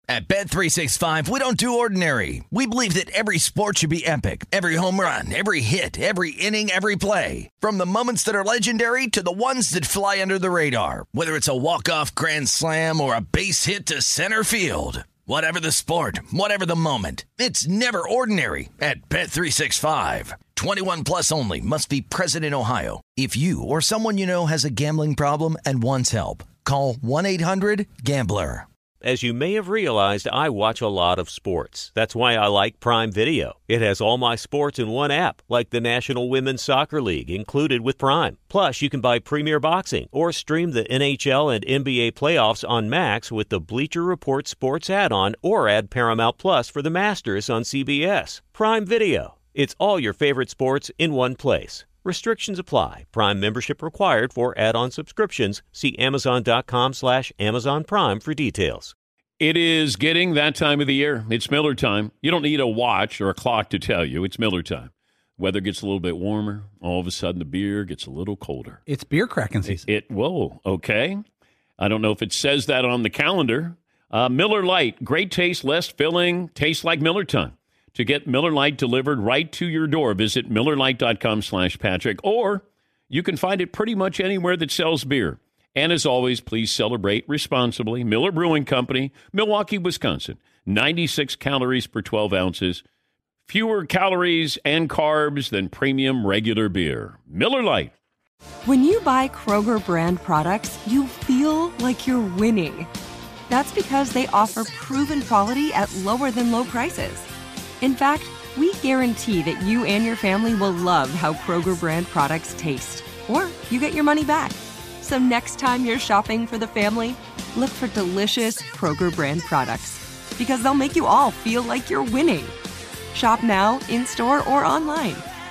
At Bet365, we don't do ordinary. We believe that every sport should be epic. Every home run, every hit, every inning, every play. From the moments that are legendary to the ones that fly under the radar. Whether it's a walk-off grand slam or a base hit to center field. Whatever the sport, whatever the moment. It's never ordinary at Bet365. 21 plus only. Must be present in Ohio. If you or someone you know has a gambling problem and wants help, call 1-800-GAMBLER. As you may have realized, I watch a lot of sports. That's why I like Prime Video. It has all my sports in one app, like the National Women's Soccer League, included with Prime. Plus, you can buy Premier Boxing or stream the NHL and NBA playoffs on Max with the Bleacher Report Sports add-on, or add Paramount Plus for the Masters on CBS. Prime Video. It's all your favorite sports in one place. Restrictions apply. Prime membership required for add-on subscriptions. See Amazon.com/Amazon Prime for details. It is getting that time of the year. It's Miller time. You don't need a watch or a clock to tell you. It's Miller time. Weather gets a little bit warmer. All of a sudden, the beer gets a little colder. It's beer cracking season. Whoa, okay. I don't know if it says that on the calendar. Miller Lite, great taste, less filling, tastes like Miller time. To get Miller Lite delivered right to your door, visit MillerLite.com/Patrick, or you can find it pretty much anywhere that sells beer. And as always, please celebrate responsibly. Miller Brewing Company, Milwaukee, Wisconsin. 96 calories per 12 ounces. Fewer calories and carbs than premium regular beer. Miller Lite. When you buy Kroger brand products, you feel like you're winning. That's because they offer proven quality at lower than low prices. In fact, we guarantee that you and your family will love how Kroger brand products taste, or you get your money back. So next time you're shopping for the family, look for delicious Kroger brand products, because they'll make you all feel like you're winning. Shop now, in-store, or online.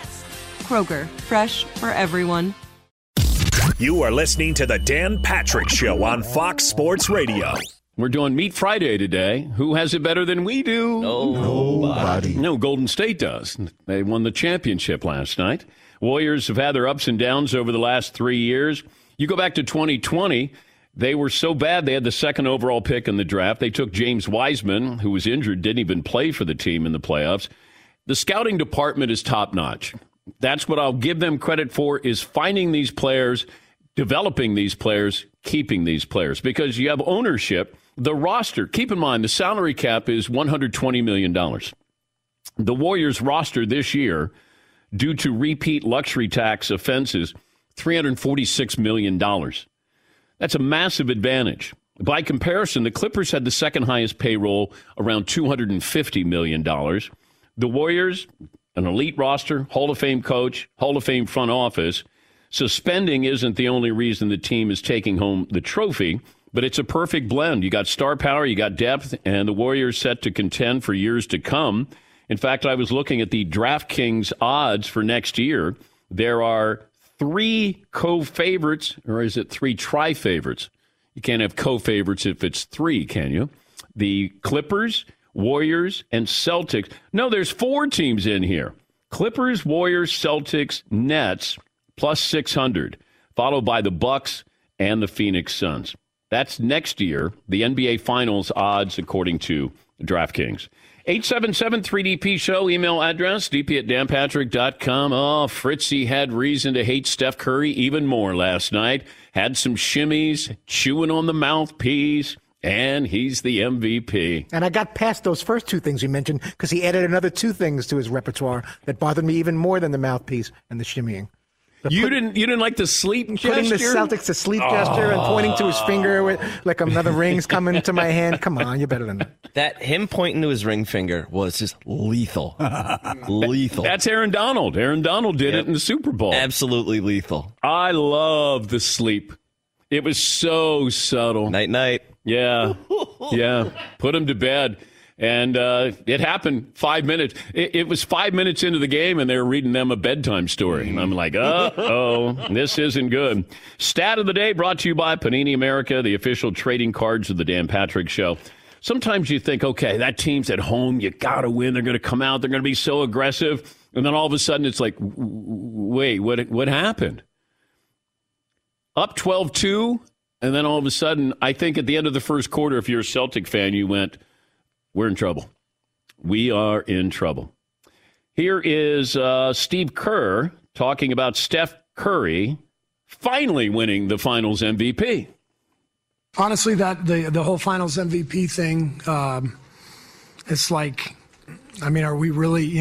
Kroger, fresh for everyone. You are listening to the Dan Patrick Show on Fox Sports Radio. We're doing Meat Friday today. Who has it better than we do? Nobody. No, Golden State does. They won the championship last night. Warriors have had their ups and downs over the last 3 years. You go back to 2020, they were so bad they had the second overall pick in the draft. They took James Wiseman, who was injured, didn't even play for the team in the playoffs. The scouting department is top-notch. That's what I'll give them credit for, is finding these players, developing these players, keeping these players, because you have ownership. The roster, keep in mind, the salary cap is $120 million. The Warriors roster this year, due to repeat luxury tax offenses, $346 million. That's a massive advantage. By comparison, the Clippers had the second highest payroll, around $250 million. The Warriors, an elite roster, Hall of Fame coach, Hall of Fame front office. So spending isn't the only reason the team is taking home the trophy, but it's a perfect blend. You got star power, you got depth, and the Warriors set to contend for years to come. In fact, I was looking at the DraftKings odds for next year. There are 3 co-favorites, or is it 3 tri-favorites? You can't have co-favorites if it's 3, can you? The Clippers, Warriors, and Celtics. No, there's 4 teams in here. Clippers, Warriors, Celtics, Nets, plus 600, followed by the Bucks and the Phoenix Suns. That's next year, the NBA Finals odds, according to DraftKings. 877-3DP-SHOW, email address, dp@danpatrick.com. Oh, Fritzy had reason to hate Steph Curry even more last night. Had some shimmies, chewing on the mouthpiece, and he's the MVP. And I got past those first 2 things you mentioned because he added another 2 things to his repertoire that bothered me even more than the mouthpiece and the shimmying. You didn't like the sleep gesture? Putting the Celtics to sleep gesture and pointing to his finger with, like another ring's coming to my hand. Come on, you're better than that. That him pointing to his ring finger was just lethal. Lethal. That's Aaron Donald. Aaron Donald did it in the Super Bowl. Absolutely lethal. I love the sleep. It was so subtle. Night-night. Yeah. Yeah. Put him to bed. And it happened 5 minutes. It was 5 minutes into the game, and they were reading them a bedtime story. And I'm like, this isn't good. Stat of the day brought to you by Panini America, the official trading cards of the Dan Patrick Show. Sometimes you think, okay, that team's at home. You got to win. They're going to come out. They're going to be so aggressive. And then all of a sudden it's like, wait, what happened? Up 12-2, and then all of a sudden, I think at the end of the first quarter, if you're a Celtic fan, you went, we're in trouble. We are in trouble. Here is Steve Kerr talking about Steph Curry finally winning the Finals MVP. Honestly, that the whole Finals MVP thing, it's like, I mean, are we really,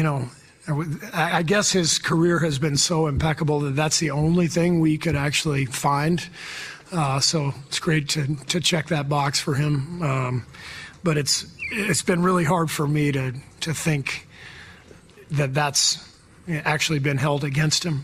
I guess his career has been so impeccable that that's the only thing we could actually find. So it's great to check that box for him. But it's been really hard for me to think that that's actually been held against him.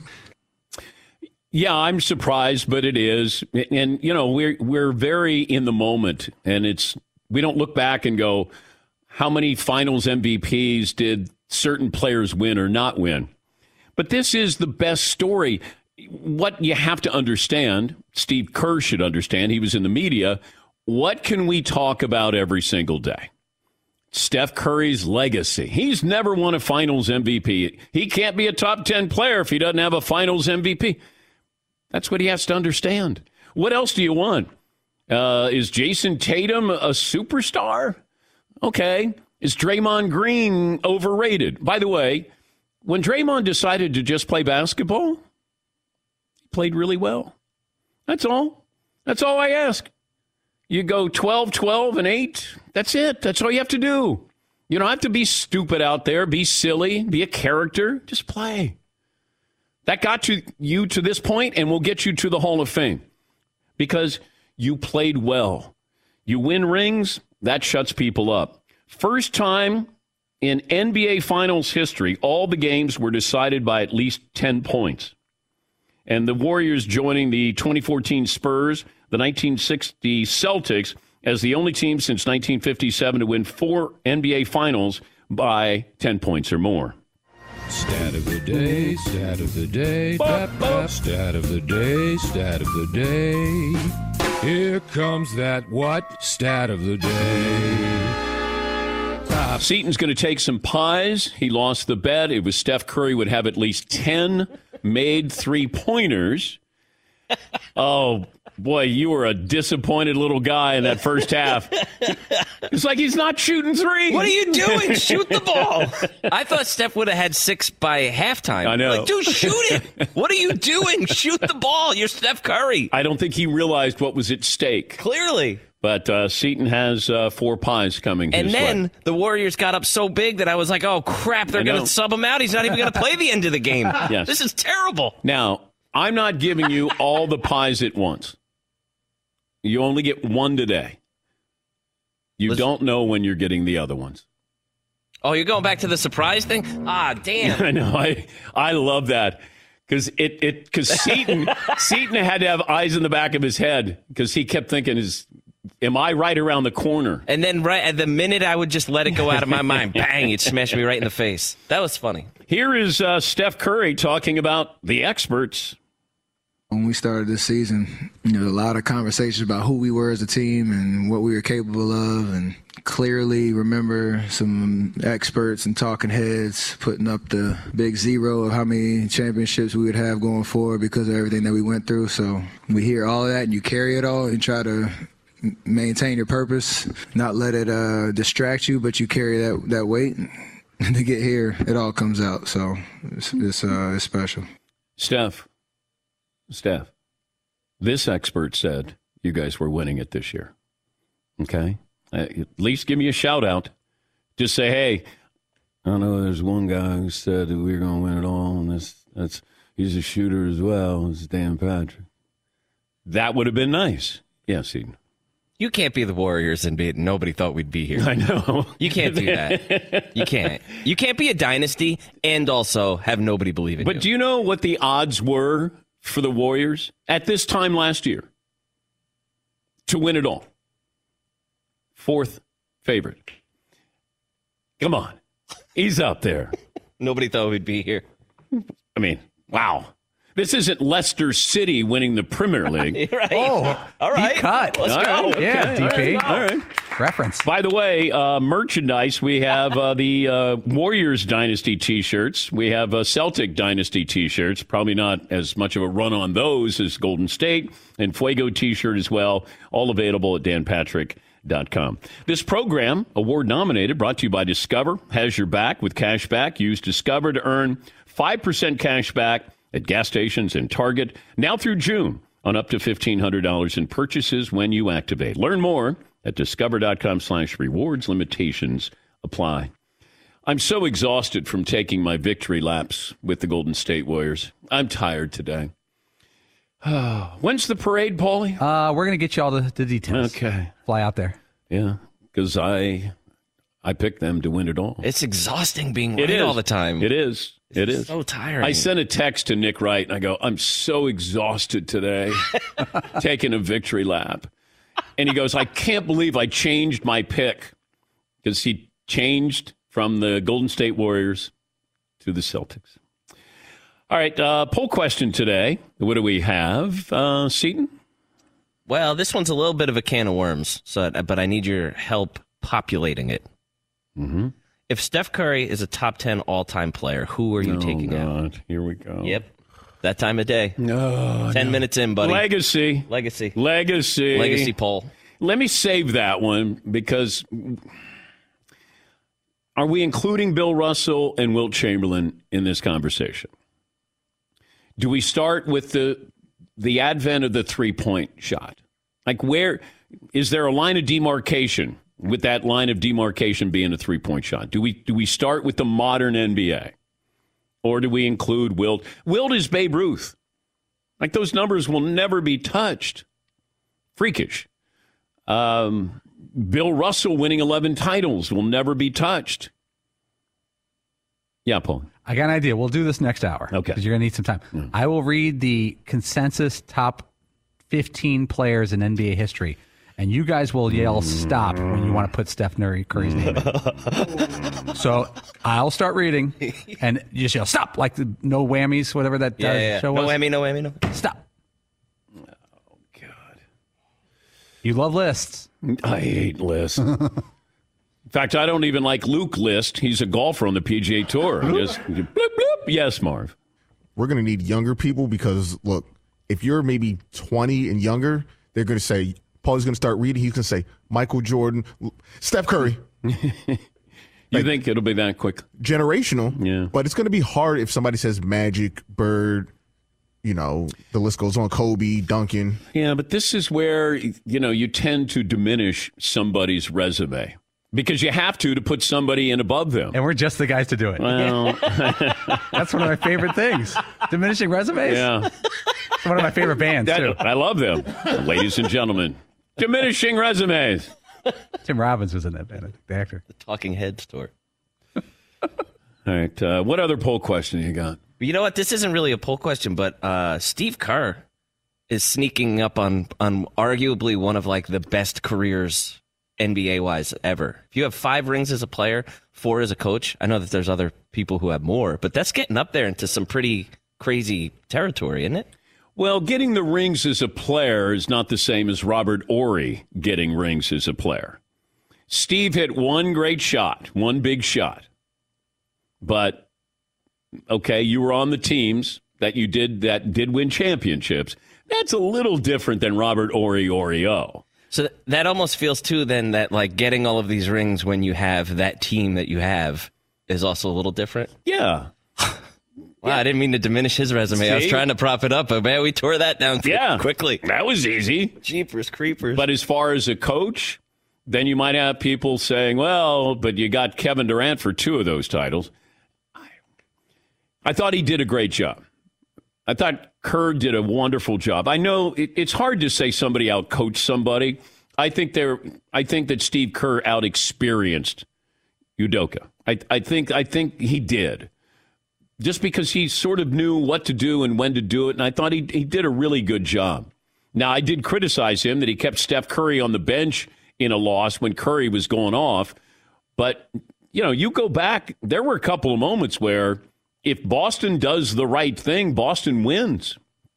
Yeah, I'm surprised, but it is. And, we're very in the moment, and we don't look back and go, how many Finals MVPs did certain players win or not win? But this is the best story. What you have to understand, Steve Kerr should understand, he was in the media, what can we talk about every single day? Steph Curry's legacy. He's never won a Finals MVP. He can't be a top 10 player if he doesn't have a Finals MVP. That's what he has to understand. What else do you want? Is Jason Tatum a superstar? Okay. Is Draymond Green overrated? By the way, when Draymond decided to just play basketball, he played really well. That's all. That's all I ask. You go 12, and 8. That's it. That's all you have to do. You don't have to be stupid out there, be silly, be a character. Just play. That got you to this point and will get you to the Hall of Fame because you played well. You win rings, that shuts people up. First time in NBA Finals history, all the games were decided by at least 10 points. And the Warriors joining the 2014 Spurs, the 1960 Celtics, as the only team since 1957 to win 4 NBA Finals by 10 points or more. Stat of the day, stat of the day, stat of the day, stat of the day. Here comes that what? Stat of the day. Seaton's going to take some pies. He lost the bet. It was Steph Curry would have at least 10 made 3-pointers. Oh, boy, you were a disappointed little guy in that first half. It's like he's not shooting 3. What are you doing? Shoot the ball. I thought Steph would have had 6 by halftime. I know. Like, dude, shoot it. What are you doing? Shoot the ball. You're Steph Curry. I don't think he realized what was at stake. Clearly. But Seaton has 4 pies coming and his then way. The Warriors got up so big that I was like, oh, crap, they're going to sub him out. He's not even going to play the end of the game. Yes. This is terrible. Now, I'm not giving you all the pies at once. You only get 1 today. You don't know when you're getting the other ones. Oh, you're going back to the surprise thing? Ah, damn. I know. I love that. Because Seaton had to have eyes in the back of his head because he kept thinking, am I right around the corner? And then right at the minute I would just let it go out of my mind, bang, it smashed me right in the face. That was funny. Here is Steph Curry talking about the experts. When we started this season, there was a lot of conversations about who we were as a team and what we were capable of, and clearly remember some experts and talking heads putting up the big 0 of how many championships we would have going forward because of everything that we went through. So we hear all of that and you carry it all and try to maintain your purpose, not let it distract you, but you carry that weight. And to get here, it all comes out. So it's special. Steph, this expert said you guys were winning it this year. Okay? At least give me a shout out. Just say, hey, I know there's one guy who said that we were going to win it all, and he's a shooter as well. It's Dan Patrick. That would have been nice. Yes, Eden. You can't be the Warriors and nobody thought we'd be here. I know. You can't do that. You can't. You can't be a dynasty and also have nobody believe in you. But do you know what the odds were for the Warriors at this time last year to win it all? 4th favorite. Come on. He's up there. Nobody thought we'd be here. I mean, wow. This isn't Leicester City winning the Premier League. Right. Oh, all right. Deep cut. Let's go. Okay. Yeah, DP. All right. Reference. By the way, merchandise, we have the Warriors Dynasty T-shirts. We have Celtic Dynasty T-shirts. Probably not as much of a run on those as Golden State. And Fuego T-shirt as well. All available at danpatrick.com. DiscoverDiscover.com. This program, award nominated, brought to you by Discover, has your back with cash back. Use Discover to earn 5% cash back at gas stations and Target now through June on up to $1,500 in purchases when you activate. Learn more at discover.com/rewards. Limitations apply. I'm so exhausted from taking my victory laps with the Golden State Warriors. I'm tired today. When's the parade, Paulie? We're going to get you all the details. Okay. Fly out there. Yeah, because I picked them to win it all. It's exhausting being right all the time. It is. It is. So tiring. I sent a text to Nick Wright, and I go, I'm so exhausted today taking a victory lap. And he goes, I can't believe I changed my pick, because he changed from the Golden State Warriors to the Celtics. All right, poll question today. What do we have? Seton? Well, this one's a little bit of a can of worms, but I need your help populating it. Mm-hmm. If Steph Curry is a top 10 all-time player, who are you taking out? Here we go. Yep. That time of day. 10 minutes in, buddy. Legacy poll. Let me save that one, because are we including Bill Russell and Wilt Chamberlain in this conversation? Do we start with the advent of the three-point shot? Like, where is there a line of demarcation, with that line of demarcation being a three-point shot? Do we start with the modern NBA? Or do we include Wilt? Wilt is Babe Ruth. Like, those numbers will never be touched. Freakish. Bill Russell winning 11 titles will never be touched. Yeah, Paul. I got an idea. We'll do this next hour. Okay. Because you're going to need some time. Mm. I will read the consensus top 15 players in NBA history, and you guys will yell stop when you want to put Steph Curry's name in. So I'll start reading, and you just yell stop, like the no whammies, whatever that show was. No whammy, no. Stop. Oh, God. You love lists. I hate lists. In fact, I don't even like Luke List. He's a golfer on the PGA Tour. Just bloop, bloop. Yes, Marv. We're going to need younger people, because, look, if you're maybe 20 and younger, they're going to say, Paul's going to start reading. He's going to say, Michael Jordan, Steph Curry. You think it'll be that quick? Generational. Yeah. But it's going to be hard if somebody says Magic, Bird, the list goes on, Kobe, Duncan. Yeah, but this is where, you tend to diminish somebody's resume. Because you have to put somebody in above them. And we're just the guys to do it. Well, that's one of my favorite things. Diminishing resumes? Yeah. It's one of my favorite bands, too. I love them. Ladies and gentlemen, Diminishing Resumes. Tim Robbins was in that band, the actor. The Talking Heads tour. All right. What other poll question you got? You know what? This isn't really a poll question, but Steve Kerr is sneaking up on arguably one of the best careers NBA-wise ever. If you have 5 rings as a player, 4 as a coach, I know that there's other people who have more, but that's getting up there into some pretty crazy territory, isn't it? Well, getting the rings as a player is not the same as Robert Horry getting rings as a player. Steve hit one great shot, one big shot. But, okay, you were on the teams that did win championships. That's a little different than Robert Horry Oreo. So that almost feels, too, then, that getting all of these rings when you have that team that you have is also a little different? Yeah. Wow, I didn't mean to diminish his resume. See? I was trying to prop it up, but man, we tore that down quickly. That was easy. Jeepers creepers. But as far as a coach, then you might have people saying, well, but you got Kevin Durant for 2 of those titles. I thought he did a great job. I thought Kerr did a wonderful job. I know it's hard to say somebody outcoached somebody. I think that Steve Kerr out-experienced Udoka. I think he did. Just because he sort of knew what to do and when to do it, and I thought he did a really good job. Now, I did criticize him that he kept Steph Curry on the bench in a loss when Curry was going off. But, you go back, there were a couple of moments where if Boston does the right thing, Boston wins.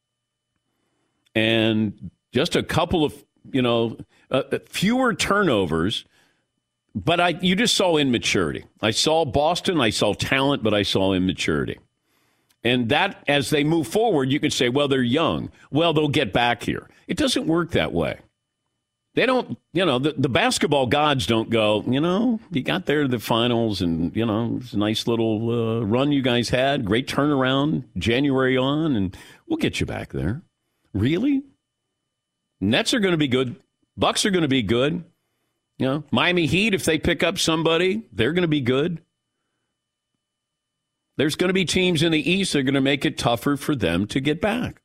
And just a couple of, fewer turnovers. But you just saw immaturity. I saw Boston, I saw talent, but I saw immaturity. And that, as they move forward, you can say, well, they're young. Well, they'll get back here. It doesn't work that way. They don't, the basketball gods don't go, you got there to the finals and, it's a nice little run you guys had. Great turnaround, January on, and we'll get you back there. Really? Nets are going to be good. Bucks are going to be good. Miami Heat, if they pick up somebody, they're going to be good. There's going to be teams in the East that are going to make it tougher for them to get back.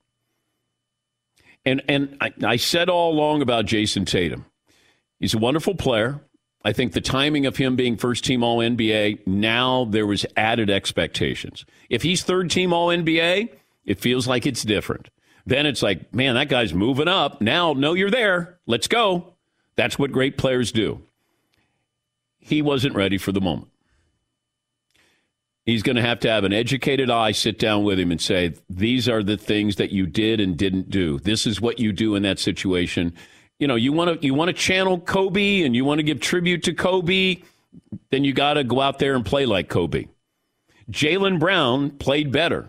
And I said all along about Jason Tatum. He's a wonderful player. I think the timing of him being first-team All-NBA, now there was added expectations. If he's third-team All-NBA, it feels like it's different. Then it's like, man, that guy's moving up. Now, no, you're there. Let's go. That's what great players do. He wasn't ready for the moment. He's going to have an educated eye sit down with him and say, these are the things that you did and didn't do. This is what you do in that situation. You want to channel Kobe and you want to give tribute to Kobe, then you got to go out there and play like Kobe. Jaylen Brown played better.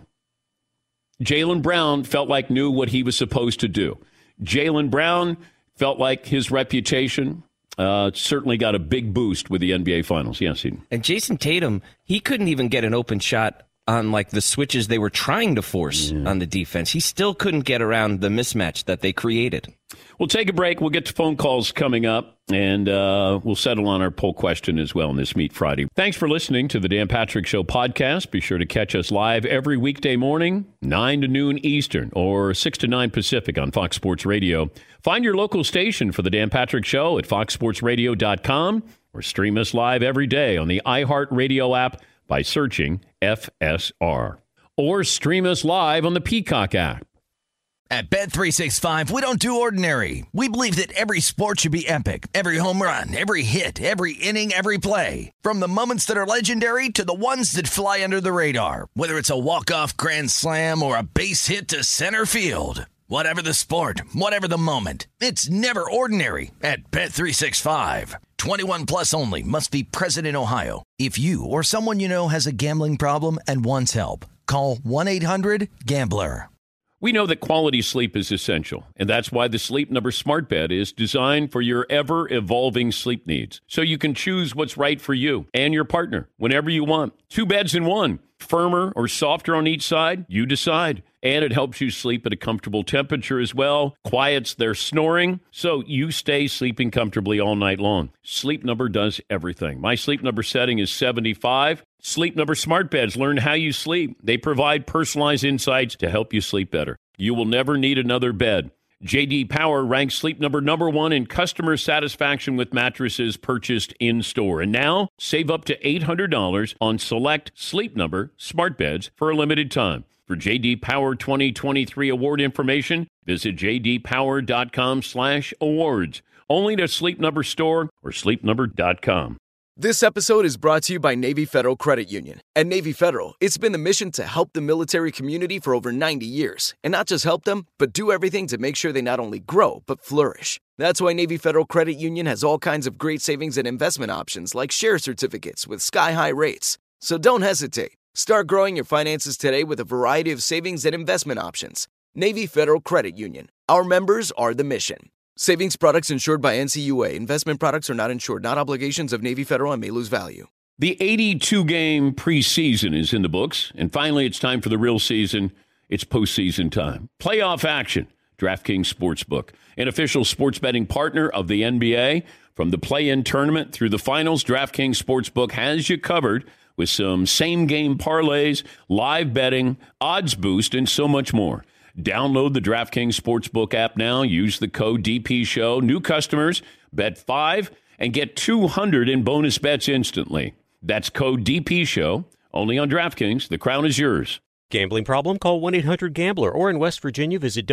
Jaylen Brown felt like knew what he was supposed to do. Jaylen Brown felt like his reputation certainly got a big boost with the NBA Finals. Yes, Eden. And Jason Tatum, he couldn't even get an open shot on like the switches they were trying to force on the defense. He still couldn't get around the mismatch that they created. We'll take a break. We'll get to phone calls coming up, and we'll settle on our poll question as well in this Meet Friday. Thanks for listening to the Dan Patrick Show podcast. Be sure to catch us live every weekday morning, 9 to noon Eastern or 6 to 9 Pacific on Fox Sports Radio. Find your local station for the Dan Patrick Show at foxsportsradio.com or stream us live every day on the iHeartRadio app by searching FSR. Or stream us live on the Peacock app. At Bet365, we don't do ordinary. We believe that every sport should be epic. Every home run, every hit, every inning, every play. From the moments that are legendary to the ones that fly under the radar. Whether it's a walk-off grand slam or a base hit to center field. Whatever the sport, whatever the moment. It's never ordinary at Bet365. 21 plus only. Must be present in Ohio. If you or someone you know has a gambling problem and wants help, call 1-800-GAMBLER. We know that quality sleep is essential, and that's why the Sleep Number Smart Bed is designed for your ever-evolving sleep needs, so you can choose what's right for you and your partner whenever you want. 2 beds in one, firmer or softer on each side, you decide. And it helps you sleep at a comfortable temperature as well, quiets their snoring, so you stay sleeping comfortably all night long. Sleep Number does everything. My Sleep Number setting is 75. Sleep Number Smart Beds learn how you sleep. They provide personalized insights to help you sleep better. You will never need another bed. J.D. Power ranks Sleep Number #1 in customer satisfaction with mattresses purchased in-store. And now, save up to $800 on select Sleep Number Smart Beds for a limited time. For J.D. Power 2023 award information, visit jdpower.com/awards. Only to Sleep Number store or sleepnumber.com. This episode is brought to you by Navy Federal Credit Union. At Navy Federal, it's been the mission to help the military community for over 90 years. And not just help them, but do everything to make sure they not only grow, but flourish. That's why Navy Federal Credit Union has all kinds of great savings and investment options like share certificates with sky-high rates. So don't hesitate. Start growing your finances today with a variety of savings and investment options. Navy Federal Credit Union. Our members are the mission. Savings products insured by NCUA. Investment products are not insured, not obligations of Navy Federal and may lose value. The 82-game preseason is in the books, and finally it's time for the real season. It's postseason time. Playoff action. DraftKings Sportsbook, an official sports betting partner of the NBA. From the play-in tournament through the finals, DraftKings Sportsbook has you covered with some same-game parlays, live betting, odds boost, and so much more. Download the DraftKings Sportsbook app now. Use the code DPSHOW. New customers, bet $5 and get $200 in bonus bets instantly. That's code DPSHOW, only on DraftKings. The crown is yours. Gambling problem? Call 1-800-GAMBLER. Or in West Virginia, visit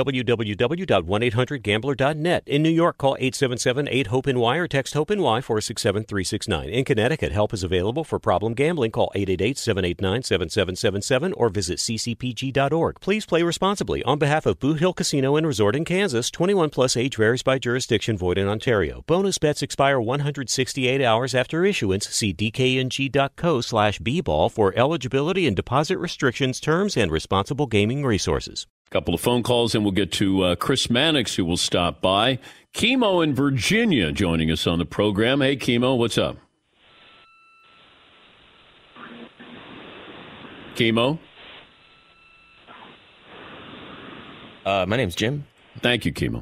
www.1800gambler.net. In New York, call 877-8-HOPE-NY or text HOPE-NY 467-369. In Connecticut, help is available for problem gambling. Call 888-789-7777 or visit ccpg.org. Please play responsibly. On behalf of Boot Hill Casino and Resort in Kansas, 21 plus age varies by jurisdiction, void in Ontario. Bonus bets expire 168 hours after issuance. See dkng.co/bball for eligibility and deposit restrictions, terms, and responsible gaming resources. A couple of phone calls, and we'll get to Chris Mannix, who will stop by. Chemo in Virginia joining us on the program. Hey, Chemo, what's up? Chemo? My name's Jim. Thank you, Chemo.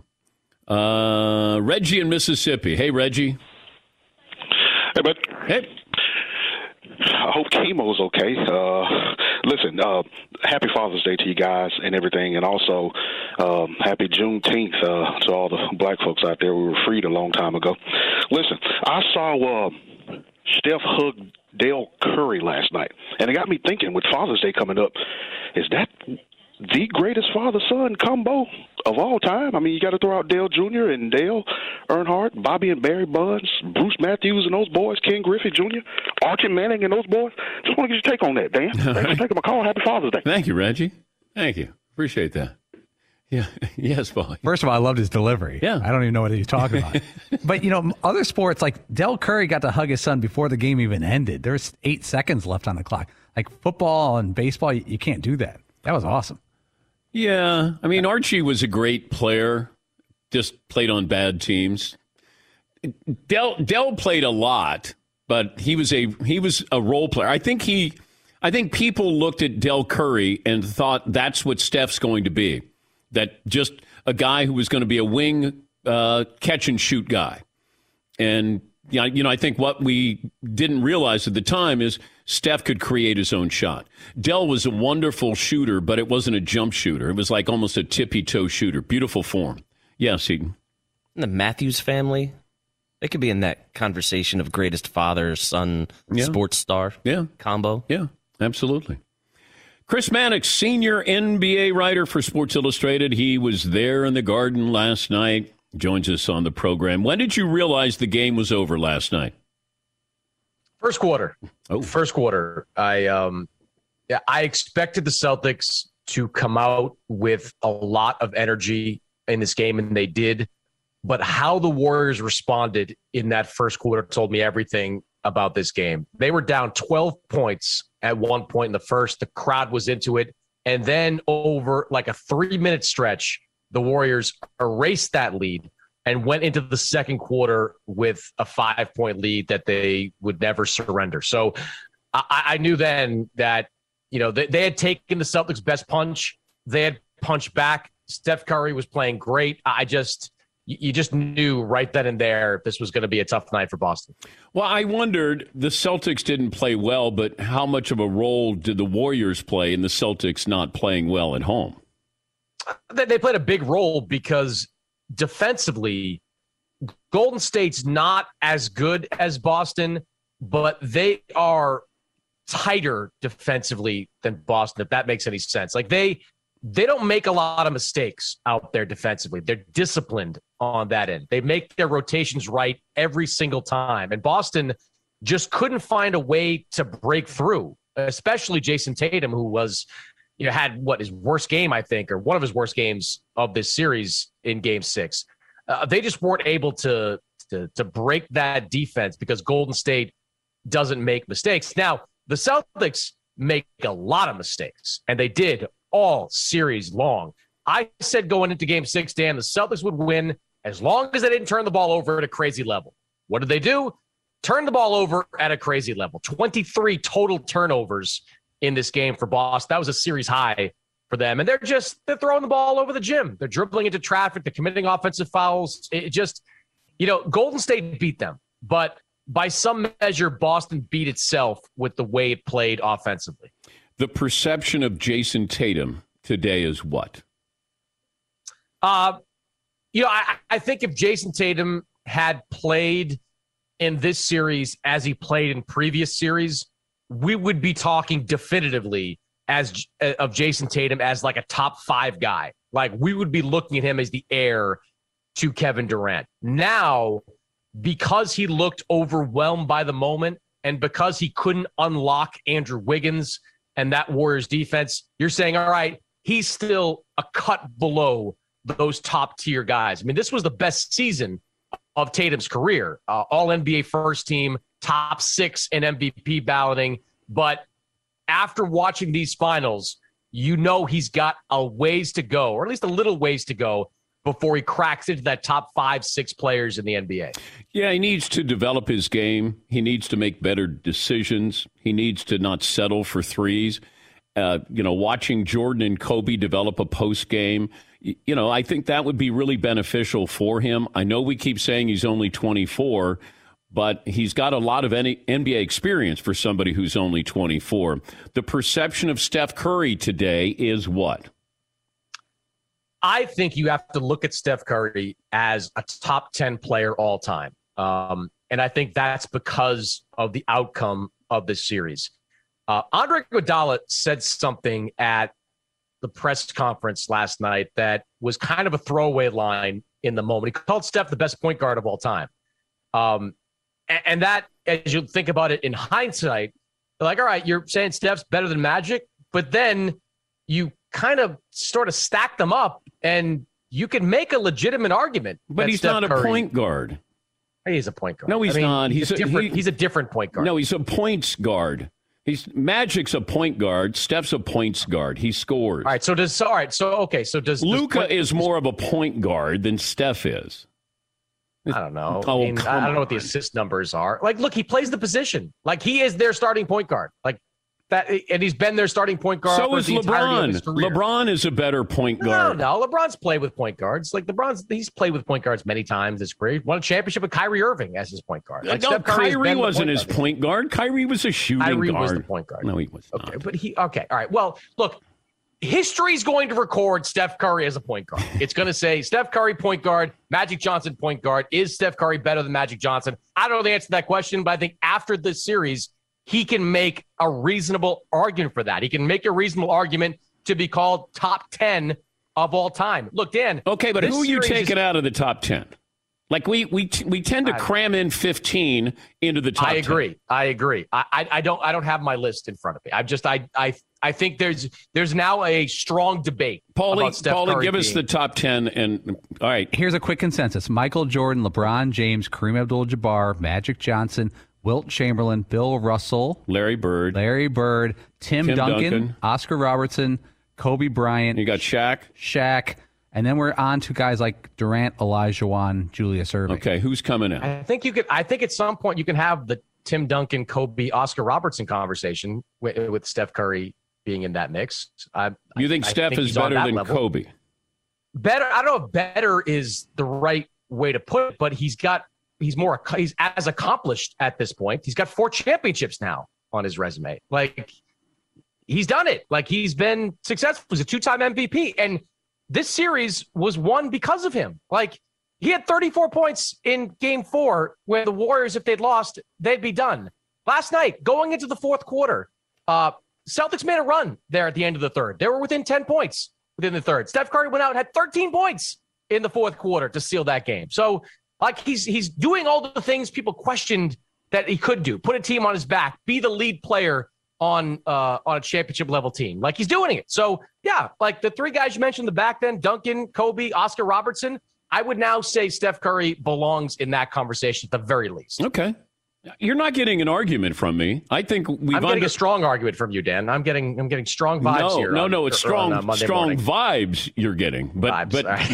Reggie in Mississippi. Hey, Reggie. Hey, bud. Hey. I hope Chemo's okay. Listen, happy Father's Day to you guys and everything, and also happy Juneteenth to all the black folks out there. We were freed a long time ago. Listen, I saw Steph hug Dale Curry last night, and it got me thinking, with Father's Day coming up, is that the greatest father-son combo of all time? I mean, you got to throw out Dale Jr. and Dale Earnhardt, Bobby and Barry Bonds, Bruce Matthews and those boys, Ken Griffey Jr., Archie Manning and those boys. Just want to get your take on that, Dan. Thanks for taking my call. Happy Father's Day. Thank you, Reggie. Thank you. Appreciate that. Yeah. Yes, Paulie. First of all, I loved his delivery. Yeah. I don't even know what he's talking about. But, other sports, like Del Curry got to hug his son before the game even ended. There's 8 seconds left on the clock. Like football and baseball, you can't do that. That was awesome. Yeah. I mean, Archie was a great player, just played on bad teams. Del played a lot, but he was a role player. I think people looked at Del Curry and thought that's what Steph's going to be. That just a guy who was going to be a wing catch and shoot guy. And I think what we didn't realize at the time is Steph could create his own shot. Del was a wonderful shooter, but it wasn't a jump shooter. It was like almost a tippy-toe shooter. Beautiful form. Yes, Eden. And the Matthews family, they could be in that conversation of greatest father-son sports star combo. Yeah, absolutely. Chris Mannix, senior NBA writer for Sports Illustrated. He was there in the Garden last night. Joins us on the program. When did you realize the game was over last night? First quarter. Oh, first quarter. I expected the Celtics to come out with a lot of energy in this game, and they did. But how the Warriors responded in that first quarter told me everything about this game. They were down 12 points at one point in the first. The crowd was into it. And then over like a 3-minute stretch, the Warriors erased that lead and went into the second quarter with a 5-point lead that they would never surrender. So I knew then that, they had taken the Celtics' best punch. They had punched back. Steph Curry was playing great. You just knew right then and there this was going to be a tough night for Boston. Well, I wondered, the Celtics didn't play well, but how much of a role did the Warriors play in the Celtics not playing well at home? They played a big role because defensively, Golden State's not as good as Boston, but they are tighter defensively than Boston, if that makes any sense. Like they don't make a lot of mistakes out there defensively. They're disciplined on that end. They make their rotations right every single time. And Boston just couldn't find a way to break through, especially Jason Tatum, who was had his worst game, I think, or one of his worst games of this series in Game 6. They just weren't able to break that defense because Golden State doesn't make mistakes. Now, the Celtics make a lot of mistakes, and they did all series long. I said going into Game 6, Dan, the Celtics would win as long as they didn't turn the ball over at a crazy level. What did they do? Turn the ball over at a crazy level. 23 total turnovers in this game for Boston. That was a series high for them. And they're throwing the ball over the gym. They're dribbling into traffic. They're committing offensive fouls. It just, Golden State beat them. But by some measure, Boston beat itself with the way it played offensively. The perception of Jason Tatum today is what? I think if Jason Tatum had played in this series as he played in previous series, we would be talking definitively of Jason Tatum as like a top 5 guy. Like we would be looking at him as the heir to Kevin Durant. Now, because he looked overwhelmed by the moment and because he couldn't unlock Andrew Wiggins and that Warriors defense, you're saying, all right, he's still a cut below those top tier guys. I mean, this was the best season of Tatum's career. All NBA first team, top 6 in MVP balloting. But after watching these finals, you know he's got a ways to go, or at least a little ways to go, before he cracks into that top 5-6 players in the NBA. Yeah, he needs to develop his game. He needs to make better decisions. He needs to not settle for threes. Watching Jordan and Kobe develop a post game, I think that would be really beneficial for him. I know we keep saying he's only 24, but he's got a lot of NBA experience for somebody who's only 24. The perception of Steph Curry today is what? I think you have to look at Steph Curry as a top 10 player all time. And I think that's because of the outcome of this series. Andre Iguodala said something at the press conference last night that was kind of a throwaway line in the moment. He called Steph the best point guard of all time. And that, as you think about it in hindsight, like, all right, you're saying Steph's better than Magic, but then you kind of sort of stack them up and you can make a legitimate argument. But he's not a point guard. He's a point guard. No, he's not. He's a different point guard. No, he's a points guard. Magic's a point guard. Steph's a points guard. He scores. All right. So does Luka is more of a point guard than Steph is? I don't know. I don't know what the assist numbers are. Like, look, he plays the position. Like, he is their starting point guard. Like that, and he's been their starting point guard. So is LeBron. LeBron is a better point guard. No, LeBron's played with point guards. Like he's played with point guards many times. It's great. Won a championship with Kyrie Irving as his point guard. Like, no, Kyrie wasn't his point guard. Kyrie was a shooting guard. Kyrie was the point guard. No, he was not. Okay. All right. Well, look. History's going to record Steph Curry as a point guard. It's going to say Steph Curry point guard, Magic Johnson point guard. Is Steph Curry better than Magic Johnson? I don't know the answer to that question, but I think after this series, he can make a reasonable argument for that. He can make a reasonable argument to be called top 10 of all time. Look, Dan. Okay, but who are you taking out of the top 10? Like we tend to cram in 15 into the top 10. I agree. I don't have my list in front of me. I think there's now a strong debate. Paulie, give us the top 10. And all right, here's a quick consensus: Michael Jordan, LeBron James, Kareem Abdul-Jabbar, Magic Johnson, Wilt Chamberlain, Bill Russell, Larry Bird, Tim Duncan, Oscar Robertson, Kobe Bryant. You got Shaq. And then we're on to guys like Durant, Olajuwon, Julius Erving. Okay, who's coming in? I think at some point you can have the Tim Duncan, Kobe, Oscar Robertson conversation with Steph Curry being in that mix. You think Steph is better than Kobe? Better. I don't know if better is the right way to put it, but he's as accomplished at this point. He's got 4 championships now on his resume. Like, he's done it. Like, he's been successful. He's a 2-time MVP. And this series was won because of him. Like, he had 34 points in game 4 where the Warriors, if they'd lost, they'd be done. Last night, going into the fourth quarter, Celtics made a run there at the end of the third. They were within 10 points within the third. Steph Curry went out and had 13 points in the fourth quarter to seal that game. So, like, he's doing all the things people questioned that he could do. Put a team on his back, be the lead player on a championship level team. Like, he's doing it. So yeah, like the 3 guys you mentioned in the back then, Duncan, Kobe, Oscar Robertson, I would now say Steph Curry belongs in that conversation at the very least. Okay. You're not getting an argument from me. I think I'm getting a strong argument from you, Dan. I'm getting strong vibes here. No, it's strong vibes you're getting. But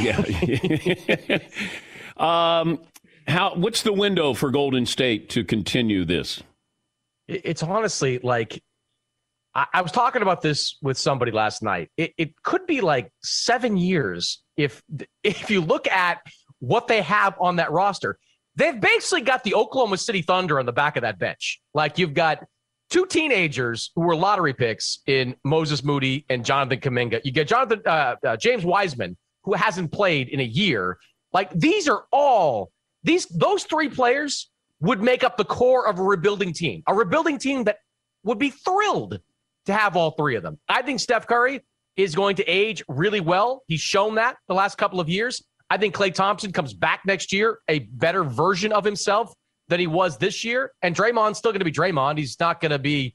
yeah. What's the window for Golden State to continue this? It's honestly like, I was talking about this with somebody last night. It could be like 7 years if you look at what they have on that roster. They've basically got the Oklahoma City Thunder on the back of that bench. Like, you've got 2 teenagers who were lottery picks in Moses Moody and Jonathan Kuminga. You get James Wiseman, who hasn't played in a year. Like, those 3 players would make up the core of a rebuilding team that would be thrilled to have all 3 of them. I think Steph Curry is going to age really well. He's shown that the last couple of years. I think Klay Thompson comes back next year, a better version of himself than he was this year. And Draymond's still going to be Draymond. He's not going to be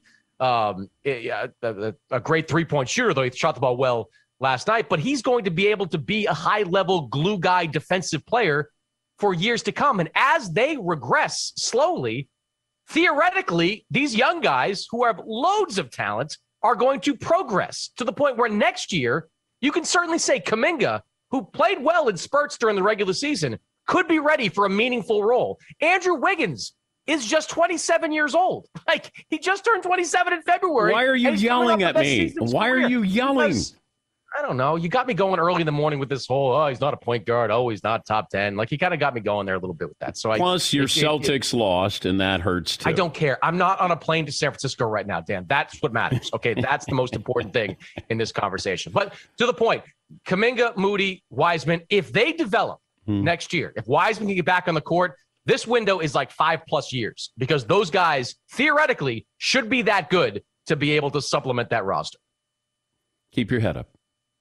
a great three-point shooter, though he shot the ball well last night. But he's going to be able to be a high-level glue guy defensive player for years to come. And as they regress slowly, theoretically, these young guys who have loads of talent are going to progress to the point where next year you can certainly say Kuminga, who played well in spurts during the regular season, could be ready for a meaningful role. Andrew Wiggins is just 27 years old. Like, he just turned 27 in February. Why are you yelling at me? Why are you yelling? Because, I don't know. You got me going early in the morning with this whole, he's not a point guard. He's not top 10. Like, you kind of got me going there a little bit with that. So Plus, your Celtics lost, and that hurts too. I don't care. I'm not on a plane to San Francisco right now, Dan. That's what matters. Okay, that's the most important thing in this conversation. But to the point, Kuminga, Moody, Wiseman, if they develop next year, if Wiseman can get back on the court, this window is like 5+ years because those guys theoretically should be that good to be able to supplement that roster. Keep your head up.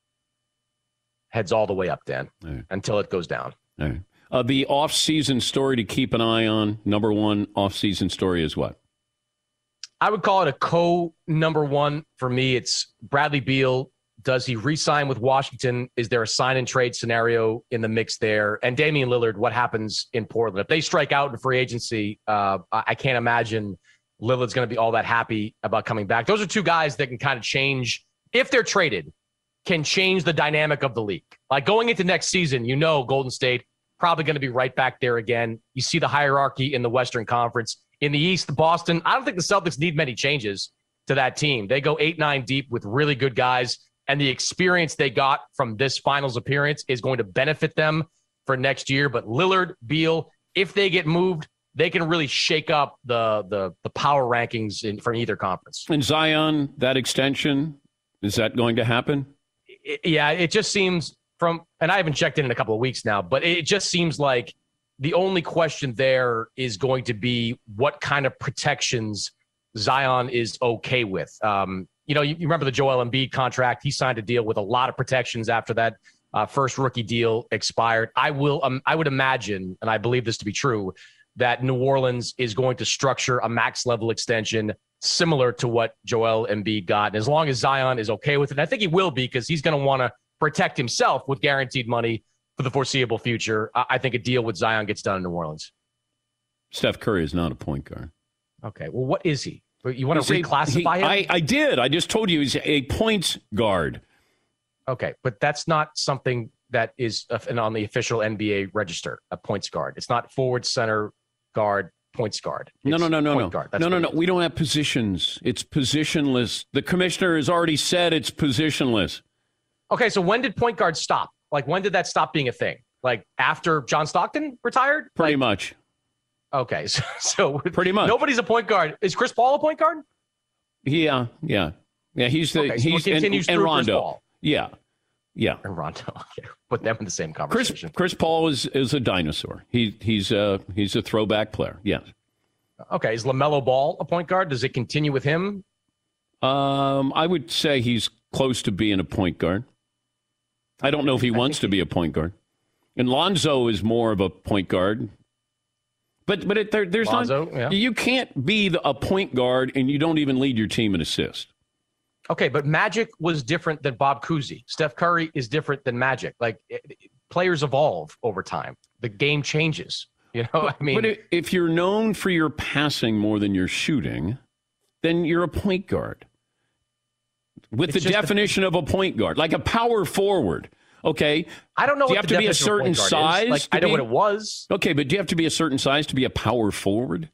Heads all the way up, Dan, until it goes down. All right. The off-season story to keep an eye on, number one off-season story is what? I would call it a co-number one for me. It's Bradley Beal. Does he re-sign with Washington? Is there a sign-and-trade scenario in the mix there? And Damian Lillard, what happens in Portland? If they strike out in free agency, I can't imagine Lillard's going to be all that happy about coming back. Those are two guys that can kind of change, if they're traded, can change the dynamic of the league. Like going into next season, Golden State probably going to be right back there again. You see the hierarchy in the Western Conference. In the East, Boston, I don't think the Celtics need many changes to that team. They go 8-9 deep with really good guys. And the experience they got from this finals appearance is going to benefit them for next year. But Lillard, Beal, if they get moved, they can really shake up the power rankings from either conference. And Zion, that extension, is that going to happen? Yeah, it just seems and I haven't checked in a couple of weeks now, but it just seems like the only question there is going to be what kind of protections Zion is okay with. You remember the Joel Embiid contract. He signed a deal with a lot of protections after that first rookie deal expired. I would imagine, and I believe this to be true, that New Orleans is going to structure a max level extension similar to what Joel Embiid got. And as long as Zion is okay with it, and I think he will be because he's going to want to protect himself with guaranteed money for the foreseeable future. I think a deal with Zion gets done in New Orleans. Steph Curry is not a point guard. Okay, well, what is he? You want to reclassify him? I did. I just told you he's a points guard. Okay, but that's not something that is on the official NBA register, a points guard. It's not forward, center, guard, points guard. It's No. Guard. No. We don't have positions. It's positionless. The commissioner has already said it's positionless. Okay, so when did point guard stop? Like, when did that stop being a thing? Like, after John Stockton retired? Pretty much. Okay, so pretty much nobody's a point guard. Is Chris Paul a point guard? Yeah. He's the okay, so he's continues and through Rondo. Chris Paul. Yeah. And Rondo. Okay. Put them in the same conversation. Chris Paul is a dinosaur. He's a throwback player. Yes. Okay, is LaMelo Ball a point guard? Does it continue with him? I would say he's close to being a point guard. I don't know if he wants to be a point guard. And Lonzo is more of a point guard. But there's Lonzo, not. Yeah. You can't be a point guard and you don't even lead your team in assists. Okay, but Magic was different than Bob Cousy. Steph Curry is different than Magic. Like, players evolve over time. The game changes. But if you're known for your passing more than your shooting, then you're a point guard. With the definition of a point guard, like a power forward. Okay. I don't know. Do you have to be a certain size? Like, I know what it was. Okay, but do you have to be a certain size to be a power forward?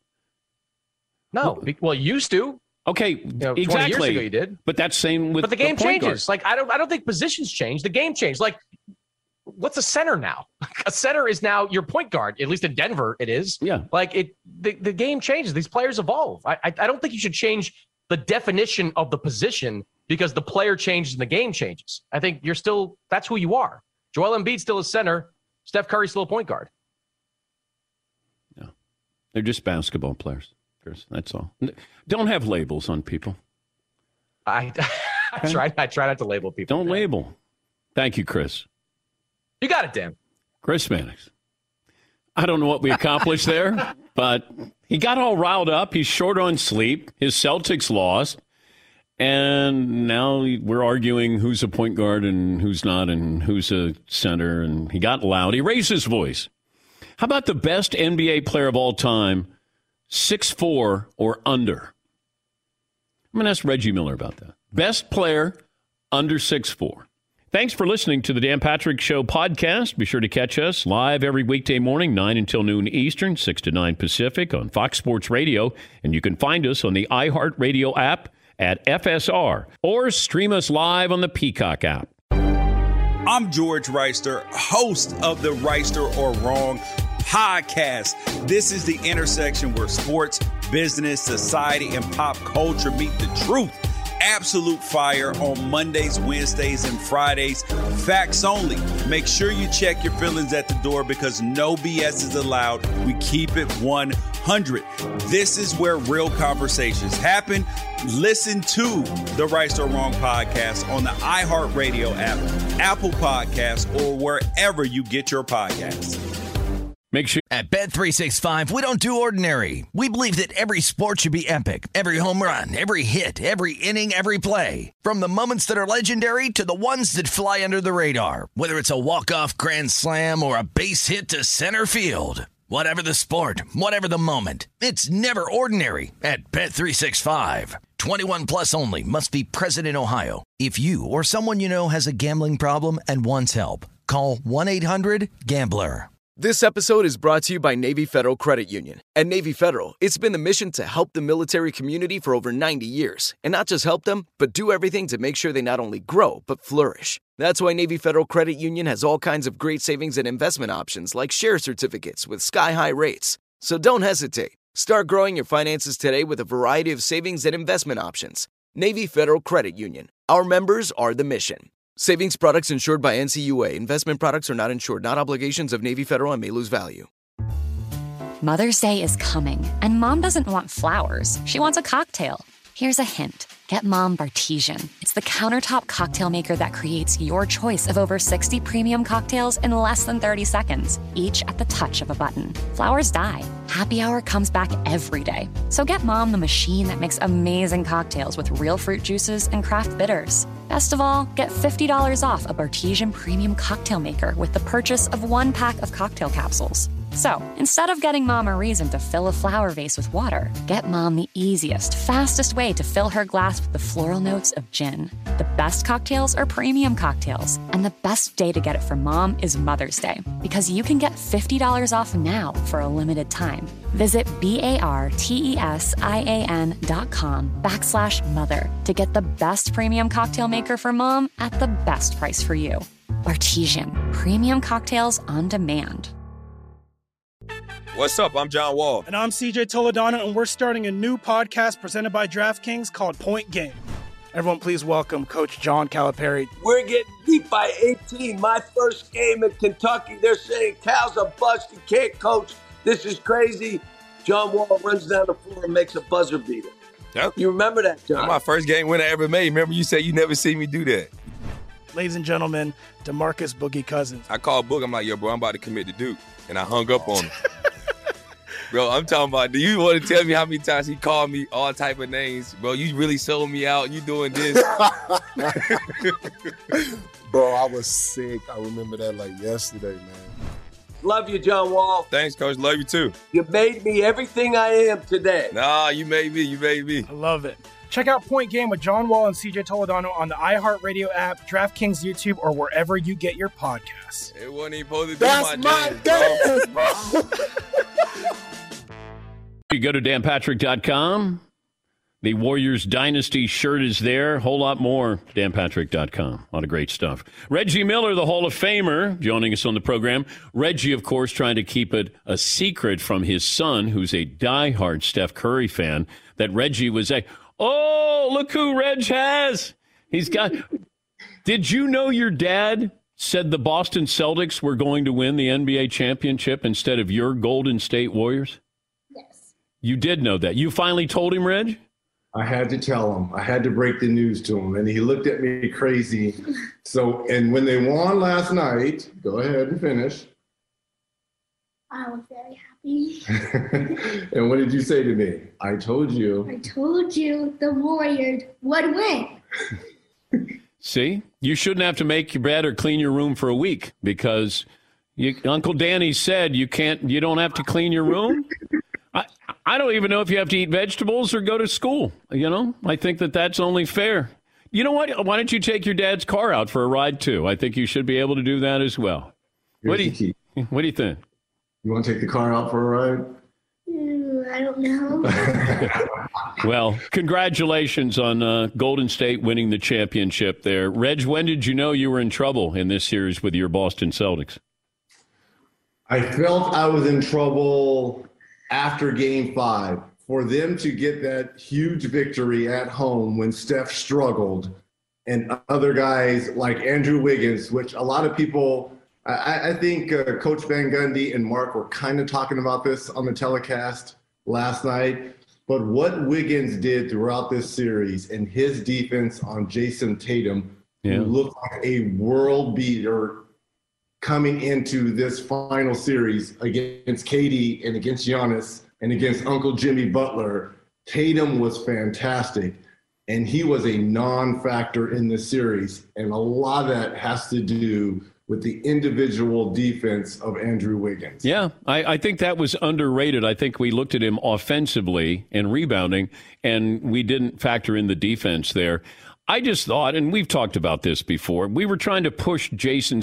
No. Well, you used to. Okay, 20 years ago you did. But that's same with. But the game changes. Guard. Like, I don't think positions change. The game changed. Like, what's a center now? A center is now your point guard. At least in Denver, it is. Yeah. Like the game changes. These players evolve. I don't think you should change the definition of the position because the player changes and the game changes. I think that's who you are. Joel Embiid still a center. Steph Curry still a point guard. Yeah. They're just basketball players, Chris. That's all. Don't have labels on people. I try not to label people. Don't label. Thank you, Chris. You got it, Dan. Chris Mannix. I don't know what we accomplished there, but he got all riled up. He's short on sleep. His Celtics lost. And now we're arguing who's a point guard and who's not and who's a center. And he got loud. He raised his voice. How about the best NBA player of all time, 6'4" or under? I'm going to ask Reggie Miller about that. Best player under 6'4". Thanks for listening to the Dan Patrick Show podcast. Be sure to catch us live every weekday morning, 9 until noon Eastern, 6 to 9 Pacific on Fox Sports Radio. And you can find us on the iHeartRadio app at FSR or stream us live on the Peacock app. I'm George Reister, host of the Reister or Wrong podcast. This is the intersection where sports, business, society, and pop culture meet the truth. Absolute fire on Mondays, Wednesdays, and Fridays. Facts only. Make sure you check your feelings at the door because no BS is allowed. We keep it 100. This is where real conversations happen. Listen to the Right or Wrong podcast on the iHeartRadio app, Apple Podcasts, or wherever you get your podcasts. Make sure. At Bet365, we don't do ordinary. We believe that every sport should be epic. Every home run, every hit, every inning, every play. From the moments that are legendary to the ones that fly under the radar. Whether it's a walk-off grand slam or a base hit to center field. Whatever the sport, whatever the moment. It's never ordinary at Bet365. 21 plus only. Must be present in Ohio. If you or someone you know has a gambling problem and wants help, call 1-800-GAMBLER. This episode is brought to you by Navy Federal Credit Union. At Navy Federal, it's been the mission to help the military community for over 90 years. And not just help them, but do everything to make sure they not only grow, but flourish. That's why Navy Federal Credit Union has all kinds of great savings and investment options like share certificates with sky-high rates. So don't hesitate. Start growing your finances today with a variety of savings and investment options. Navy Federal Credit Union. Our members are the mission. Savings products insured by NCUA. Investment products are not insured, not obligations of Navy Federal and may lose value. Mother's Day is coming, and Mom doesn't want flowers. She wants a cocktail. Here's a hint. Get Mom Bartesian. It's the countertop cocktail maker that creates your choice of over 60 premium cocktails in less than 30 seconds, each at the touch of a button. Flowers die. Happy Hour comes back every day. So get Mom the machine that makes amazing cocktails with real fruit juices and craft bitters. Best of all, get $50 off a Bartesian premium cocktail maker with the purchase of 1 pack of cocktail capsules. So, instead of getting Mom a reason to fill a flower vase with water, get Mom the easiest, fastest way to fill her glass with the floral notes of gin. The best cocktails are premium cocktails, and the best day to get it for Mom is Mother's Day, because you can get $50 off now for a limited time. Visit BARTESIAN.com/mother to get the best premium cocktail maker for Mom at the best price for you. Bartesian, premium cocktails on demand. What's up? I'm John Wall. And I'm CJ Toledano, and we're starting a new podcast presented by DraftKings called Point Game. Everyone, please welcome Coach John Calipari. We're getting beat by 18. My first game in Kentucky, they're saying Cal's a bust. He can't coach. This is crazy. John Wall runs down the floor and makes a buzzer beater. Yep. You remember that, John? That's my first game win I ever made. Remember you said you never see me do that. Ladies and gentlemen, DeMarcus Boogie Cousins. I called Boog. I'm like, yo, bro, I'm about to commit to Duke. And I hung up on him. Bro, I'm talking about, do you want to tell me how many times he called me all type of names? Bro, you really sold me out. You doing this. Bro, I was sick. I remember that like yesterday, man. Love you, John Wall. Thanks, Coach. Love you, too. You made me everything I am today. Nah, you made me. You made me. I love it. Check out Point Game with John Wall and CJ Toledano on the iHeartRadio app, DraftKings YouTube, or wherever you get your podcasts. It wasn't even supposed to be That's my dance, bro. You go to danpatrick.com. The Warriors Dynasty shirt is there. Whole lot more. danpatrick.com. A lot of great stuff. Reggie Miller, the Hall of Famer, joining us on the program. Reggie, of course, trying to keep it a secret from his son, who's a diehard Steph Curry fan, that Reggie was a, oh, look who Reg has. He's got. Did you know your dad said the Boston Celtics were going to win the NBA championship instead of your Golden State Warriors? Yes. You did know that. You finally told him, Reg? I had to tell him. I had to break the news to him, and he looked at me crazy. So, and when they won last night, go ahead and finish. I was very happy. And what did you say to me? I told you. I told you the Warriors would win. See, you shouldn't have to make your bed or clean your room for a week because Uncle Danny said you don't have to clean your room. I don't even know if you have to eat vegetables or go to school. I think that's only fair. You know what? Why don't you take your dad's car out for a ride, too? I think you should be able to do that as well. What do you think? You want to take the car out for a ride? I don't know. Well, congratulations on Golden State winning the championship there. Reg, when did you know you were in trouble in this series with your Boston Celtics? I felt I was in trouble after Game 5. For them to get that huge victory at home when Steph struggled and other guys like Andrew Wiggins, which a lot of people, I think Coach Van Gundy and Mark were kind of talking about this on the telecast last night. But what Wiggins did throughout this series and his defense on Jason Tatum, who looked like a world beater coming into this final series against KD and against Giannis and against Uncle Jimmy Butler, Tatum was fantastic. And he was a non-factor in this series. And a lot of that has to do with the individual defense of Andrew Wiggins. Yeah, I think that was underrated. I think we looked at him offensively and rebounding, and we didn't factor in the defense there. I just thought, and we've talked about this before, we were trying to push Jason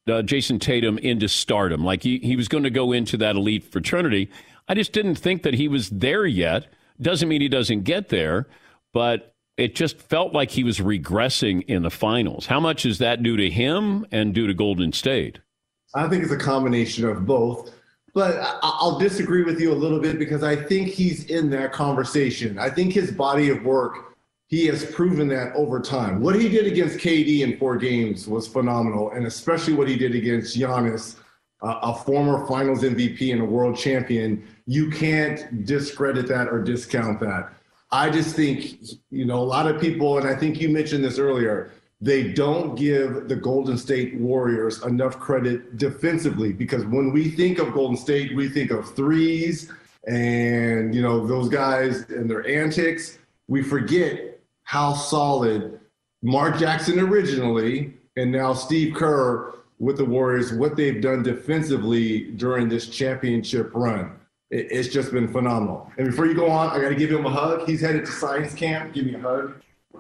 Tatum into stardom, like he was going to go into that elite fraternity. I just didn't think that he was there yet. Doesn't mean he doesn't get there, but it just felt like he was regressing in the finals. How much is that due to him and due to Golden State? I think it's a combination of both, but I'll disagree with you a little bit because I think he's in that conversation. I think his body of work, he has proven that over time. What he did against KD in 4 games was phenomenal, and especially what he did against Giannis, a former finals MVP and a world champion. You can't discredit that or discount that. I just think, a lot of people, and I think you mentioned this earlier, they don't give the Golden State Warriors enough credit defensively, because when we think of Golden State, we think of threes and, those guys and their antics. We forget how solid Mark Jackson originally and now Steve Kerr with the Warriors, what they've done defensively during this championship run. It's just been phenomenal. And before you go on, I got to give him a hug. He's headed to science camp. Give me a hug.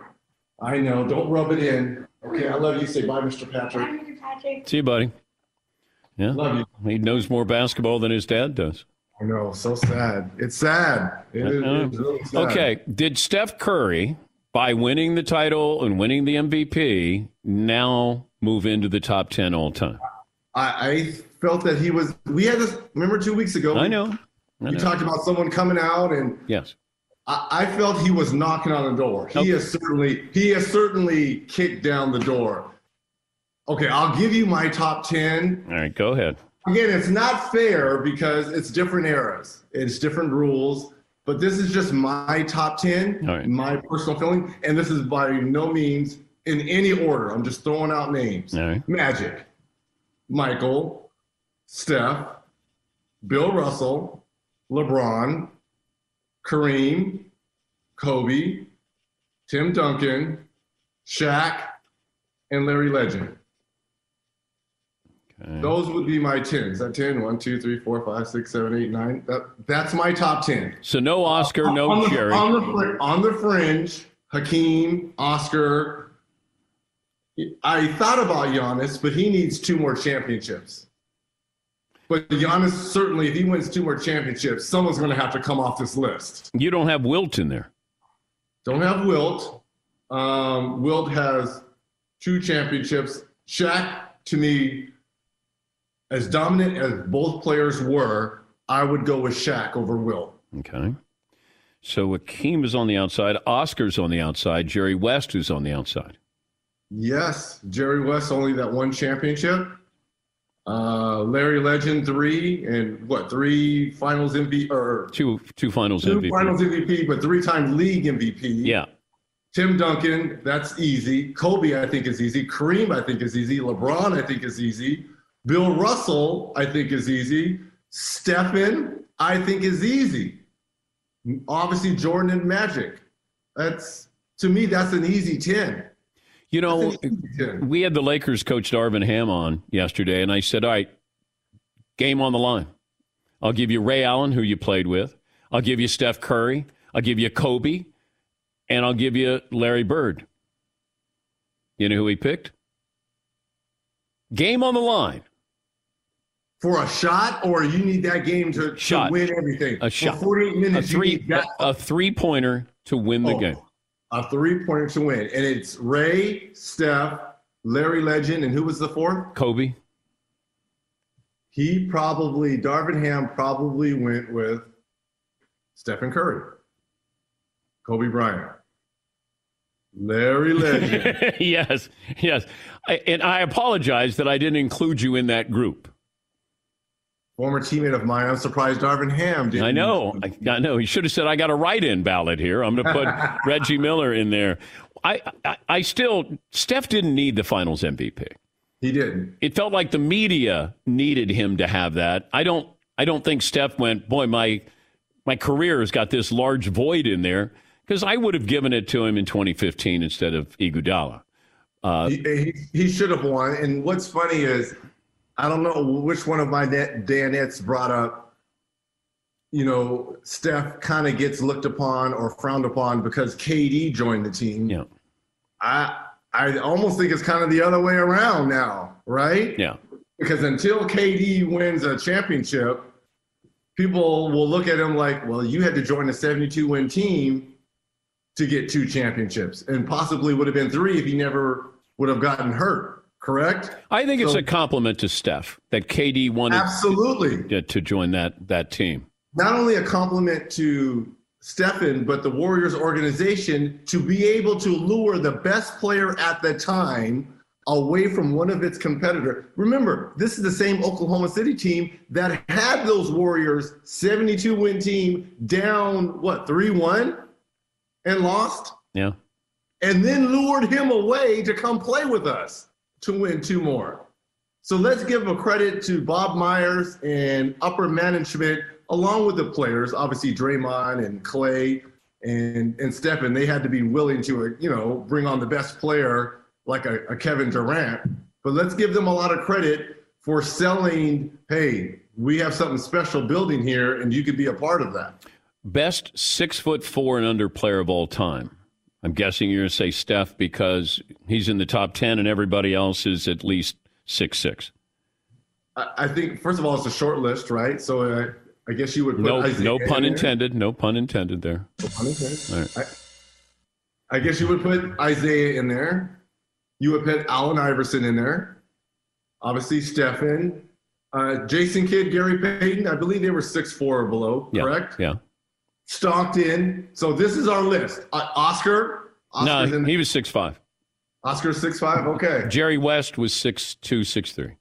I know. Don't rub it in. Okay, I love you. Say bye, Mr. Patrick. Bye, Mr. Patrick. See you, buddy. Yeah, love you. He knows more basketball than his dad does. I know. So sad. It's sad. It's really sad. Okay, did Steph Curry, by winning the title and winning the MVP, now move into the top 10 all time? I felt that he was. We had this. Remember 2 weeks ago? I know. You talked about someone coming out, and yes, I felt he was knocking on the door. He has certainly kicked down the door. Okay, I'll give you my top 10. All right, go ahead. Again, it's not fair because it's different eras, it's different rules. But this is just my top 10, right, my personal feeling, and this is by no means in any order. I'm just throwing out names. All right. Magic, Michael, Steph, Bill Russell, LeBron, Kareem, Kobe, Tim Duncan, Shaq, and Larry Legend. Okay. Those would be my 10. Is that 10? 1, 2, 3, 4, 5, 6, 7, 8, 9. That's my top 10. So no Oscar, no Jerry. On the fringe, Hakeem, Oscar. I thought about Giannis, but he needs 2 more championships. But Giannis, certainly, if he wins 2 more championships, someone's going to have to come off this list. You don't have Wilt in there. Don't have Wilt. Wilt has 2 championships. Shaq, to me, as dominant as both players were, I would go with Shaq over Wilt. Okay. So Hakeem is on the outside. Oscar's on the outside. Jerry West is on the outside. Yes. Jerry West, only that 1 championship. Larry Legend 3, and 3 finals MVP, or 2 finals 2 MVP. finals MVP, but 3-time league MVP. Yeah. Tim Duncan, that's easy. Kobe, I think, is easy. Kareem, I think, is easy. LeBron, I think, is easy. Bill Russell, I think, is easy. Stephen, I think, is easy. Obviously, Jordan and Magic. To me, that's an easy 10. You know, we had the Lakers coach Darvin Ham on yesterday, and I said, all right, game on the line. I'll give you Ray Allen, who you played with. I'll give you Steph Curry. I'll give you Kobe. And I'll give you Larry Bird. You know who he picked? Game on the line. For a shot, or you need that game to win everything? A shot. For 48 minutes, a three-pointer to win the game. A three-pointer to win. And it's Ray, Steph, Larry Legend, and who was the fourth? Kobe. Darvin Ham probably went with Stephen Curry, Kobe Bryant, Larry Legend. Yes. And I apologize that I didn't include you in that group. Former teammate of mine. I'm surprised Darvin Ham didn't. I know. He should have said, I got a write-in ballot here. I'm going to put Reggie Miller in there. Steph didn't need the Finals MVP. He didn't. It felt like the media needed him to have that. I don't think Steph went, boy, my career has got this large void in there, because I would have given it to him in 2015 instead of Iguodala. He should have won. And what's funny is, I don't know which one of my Danettes brought up, Steph kind of gets looked upon or frowned upon because KD joined the team. Yeah. I almost think it's kind of the other way around now, right? Yeah. Because until KD wins a championship, people will look at him like, well, you had to join a 72-win team to get 2 championships, and possibly would have been 3 if he never would have gotten hurt. Correct? I think it's a compliment to Steph that KD wanted to join that team. Not only a compliment to Stephen, but the Warriors organization to be able to lure the best player at the time away from one of its competitors. Remember, this is the same Oklahoma City team that had those Warriors 72-win team down, 3-1 and lost? Yeah. And then lured him away to come play with us to win 2 more. So let's give a credit to Bob Myers and upper management, along with the players, obviously Draymond and Clay and Stephen. They had to be willing to, bring on the best player like a Kevin Durant. But let's give them a lot of credit for selling, hey, we have something special building here, and you could be a part of that. Best 6'4" and under player of all time. I'm guessing you're going to say Steph because he's in the top 10 and everybody else is at least 6'6". I think, first of all, it's a short list, right? So I guess you would put Isaiah no pun intended. No pun intended there. No pun intended. All right. I guess you would put Isaiah in there. You would put Allen Iverson in there. Obviously, Stephen. Jason Kidd, Gary Payton. I believe they were 6'4" or below, correct? Yeah. Stockton. So this is our list. Oscar. No, he was 6'5". Oscar's 6'5". Okay. Jerry West was 6'2", 6'3".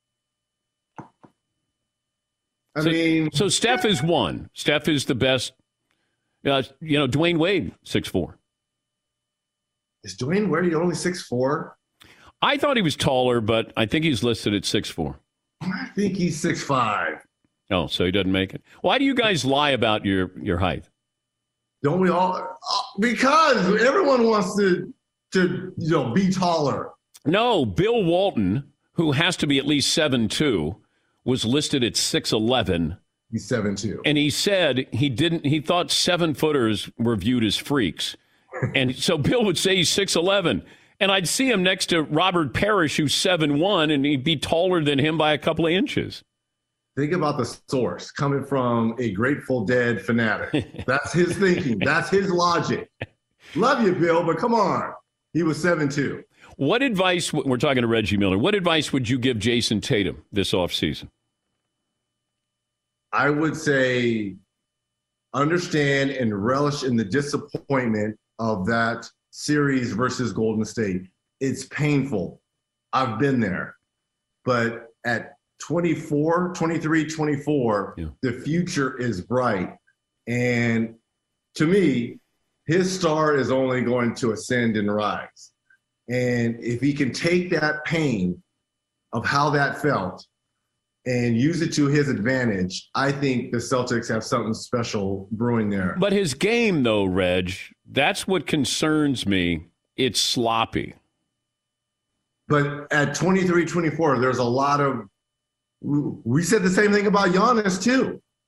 So Steph is 1. Steph is the best. Dwayne Wade, 6'4". Is Dwayne Wade only 6'4"? I thought he was taller, but I think he's listed at 6'4". I think he's 6'5". Oh, so he doesn't make it. Why do you guys lie about your height? Don't we all? Because everyone wants to be taller. No, Bill Walton, who has to be at least 7'2", was listed at 6'11". He's 7'2". And he said he thought 7-footers were viewed as freaks. And so Bill would say he's 6'11". And I'd see him next to Robert Parrish, who's 7'1", and he'd be taller than him by a couple of inches. Think about the source coming from a Grateful Dead fanatic. That's his thinking. That's his logic. Love you, Bill, but come on. He was 7'2". What advice, we're talking to Reggie Miller, what advice would you give Jason Tatum this offseason? I would say understand and relish in the disappointment of that series versus Golden State. It's painful. I've been there. But at 23, 24, the future is bright. And to me, his star is only going to ascend and rise. And if he can take that pain of how that felt and use it to his advantage, I think the Celtics have something special brewing there. But his game, though, Reg, that's what concerns me. It's sloppy. But at 23, 24, there's a lot of – we said the same thing about Giannis, too.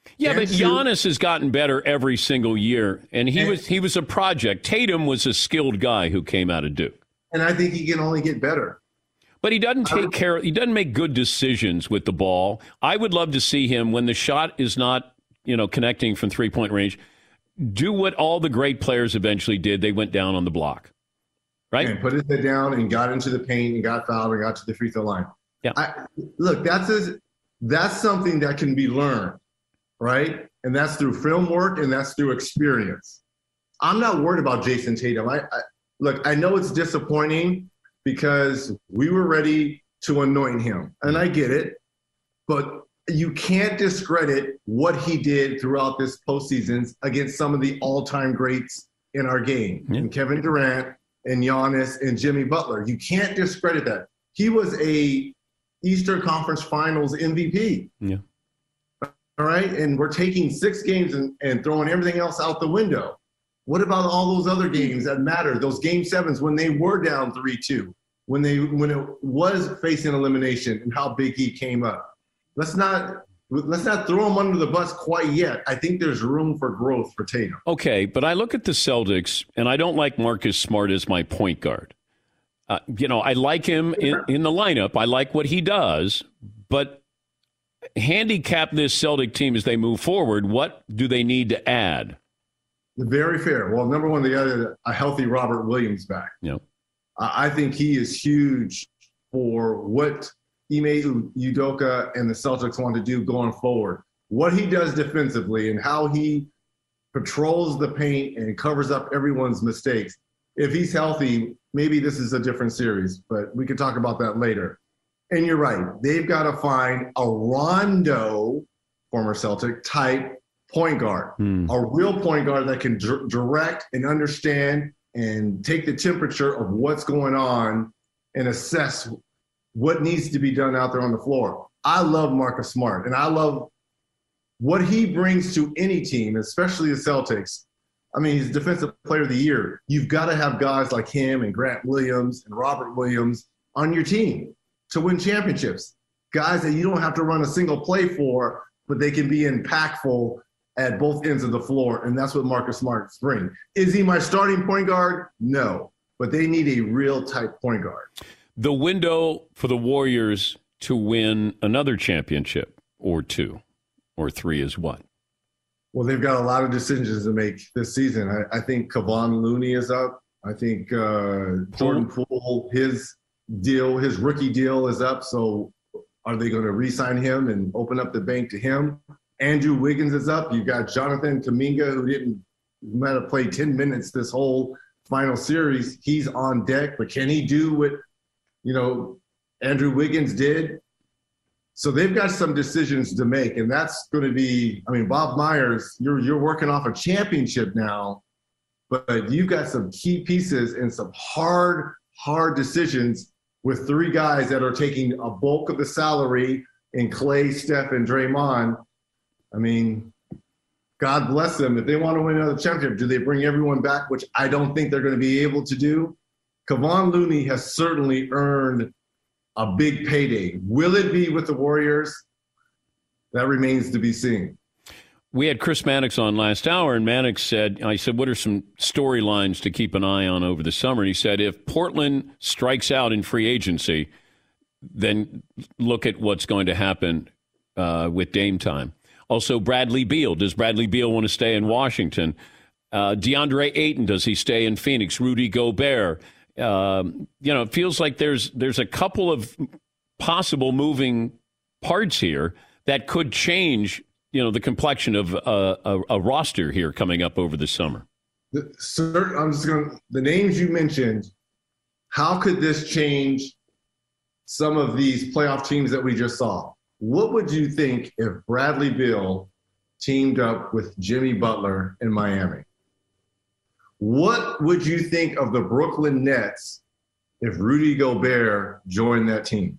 Yeah, but Giannis has gotten better every single year, and he was a project. Tatum was a skilled guy who came out of Duke. And I think he can only get better. But he doesn't he doesn't make good decisions with the ball. I would love to see him, when the shot is not, connecting from three-point range, do what all the great players eventually did. They went down on the block. Right? And put his head down and got into the paint and got fouled and got to the free throw line. Yeah. Look, that's something that can be learned, right? And that's through film work and that's through experience. I'm not worried about Jason Tatum. Look, I know it's disappointing because we were ready to anoint him, and I get it, but you can't discredit what he did throughout this postseason against some of the all-time greats in our game, and Kevin Durant and Giannis and Jimmy Butler. You can't discredit that. He was a Eastern Conference Finals MVP. Yeah. All right, and we're taking 6 games and throwing everything else out the window. What about all those other games that matter? Those game 7s when they were down 3-2, when it was facing elimination, and how big he came up. Let's not throw him under the bus quite yet. I think there's room for growth for Tatum. Okay, but I look at the Celtics, and I don't like Marcus Smart as my point guard. I like him in the lineup. I like what he does, but handicap this Celtic team as they move forward. What do they need to add? Very fair. Well, number one, they got a healthy Robert Williams back. Yeah. I think he is huge for what Ime Udoka and the Celtics want to do going forward. What he does defensively and how he patrols the paint and covers up everyone's mistakes. If he's healthy, maybe this is a different series, but we can talk about that later. And you're right. They've got to find a Rondo, former Celtic, type point guard, a real point guard that can direct and understand and take the temperature of what's going on and assess what needs to be done out there on the floor. I love Marcus Smart, and I love what he brings to any team, especially the Celtics. I mean, he's Defensive Player of the Year. You've got to have guys like him and Grant Williams and Robert Williams on your team to win championships. Guys that you don't have to run a single play for, but they can be impactful at both ends of the floor, and that's what Marcus Smart brings. Is he my starting point guard? No, but they need a real type point guard. The window for the Warriors to win another championship or 2 or 3 is what? Well, they've got a lot of decisions to make this season. I think Kevon Looney is up. I think Jordan Poole, his rookie deal is up. So are they going to re-sign him and open up the bank to him? Andrew Wiggins is up. You've got Jonathan Kuminga, who might have played 10 minutes this whole final series. He's on deck, but can he do what, Andrew Wiggins did? So they've got some decisions to make, and that's going to be, Bob Myers, you're working off a championship now, but you've got some key pieces and some hard decisions with 3 guys that are taking a bulk of the salary in Clay, Steph, and Draymond. God bless them. If they want to win another championship, do they bring everyone back, which I don't think they're going to be able to do? Kevon Looney has certainly earned a big payday. Will it be with the Warriors? That remains to be seen. We had Chris Mannix on last hour, and Mannix said, I said, what are some storylines to keep an eye on over the summer? And he said, if Portland strikes out in free agency, then look at what's going to happen with Dame time. Also, Bradley Beal. Does Bradley Beal want to stay in Washington? DeAndre Ayton, does he stay in Phoenix? Rudy Gobert. It feels like there's a couple of possible moving parts here that could change, the complexion of a roster here coming up over the summer. The names you mentioned, how could this change some of these playoff teams that we just saw? What would you think if Bradley Beal teamed up with Jimmy Butler in Miami? What would you think of the Brooklyn Nets if Rudy Gobert joined that team?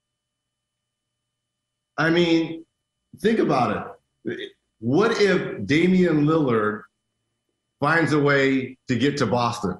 Think about it. What if Damian Lillard finds a way to get to Boston?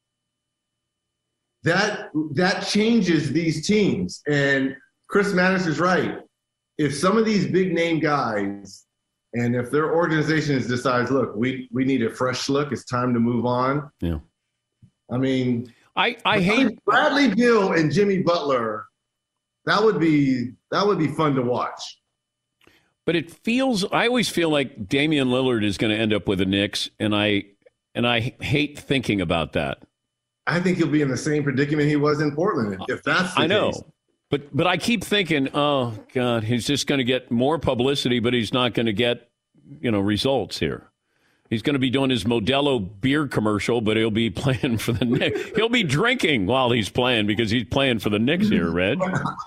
That changes these teams. And Chris Mannix is right. If some of these big name guys And if their organization decides, look, we need a fresh look, it's time to move on. Yeah. I mean, I hate Bradley Beal and Jimmy Butler. That would be fun to watch. But I always feel like Damian Lillard is going to end up with the Knicks, and I hate thinking about that. I think he'll be in the same predicament he was in Portland if that's the case. I know. But I keep thinking, oh God, he's just going to get more publicity, but he's not going to get, results here. He's going to be doing his Modelo beer commercial, but he'll be playing for the Knicks. He'll be drinking while he's playing because he's playing for the Knicks here, Reg.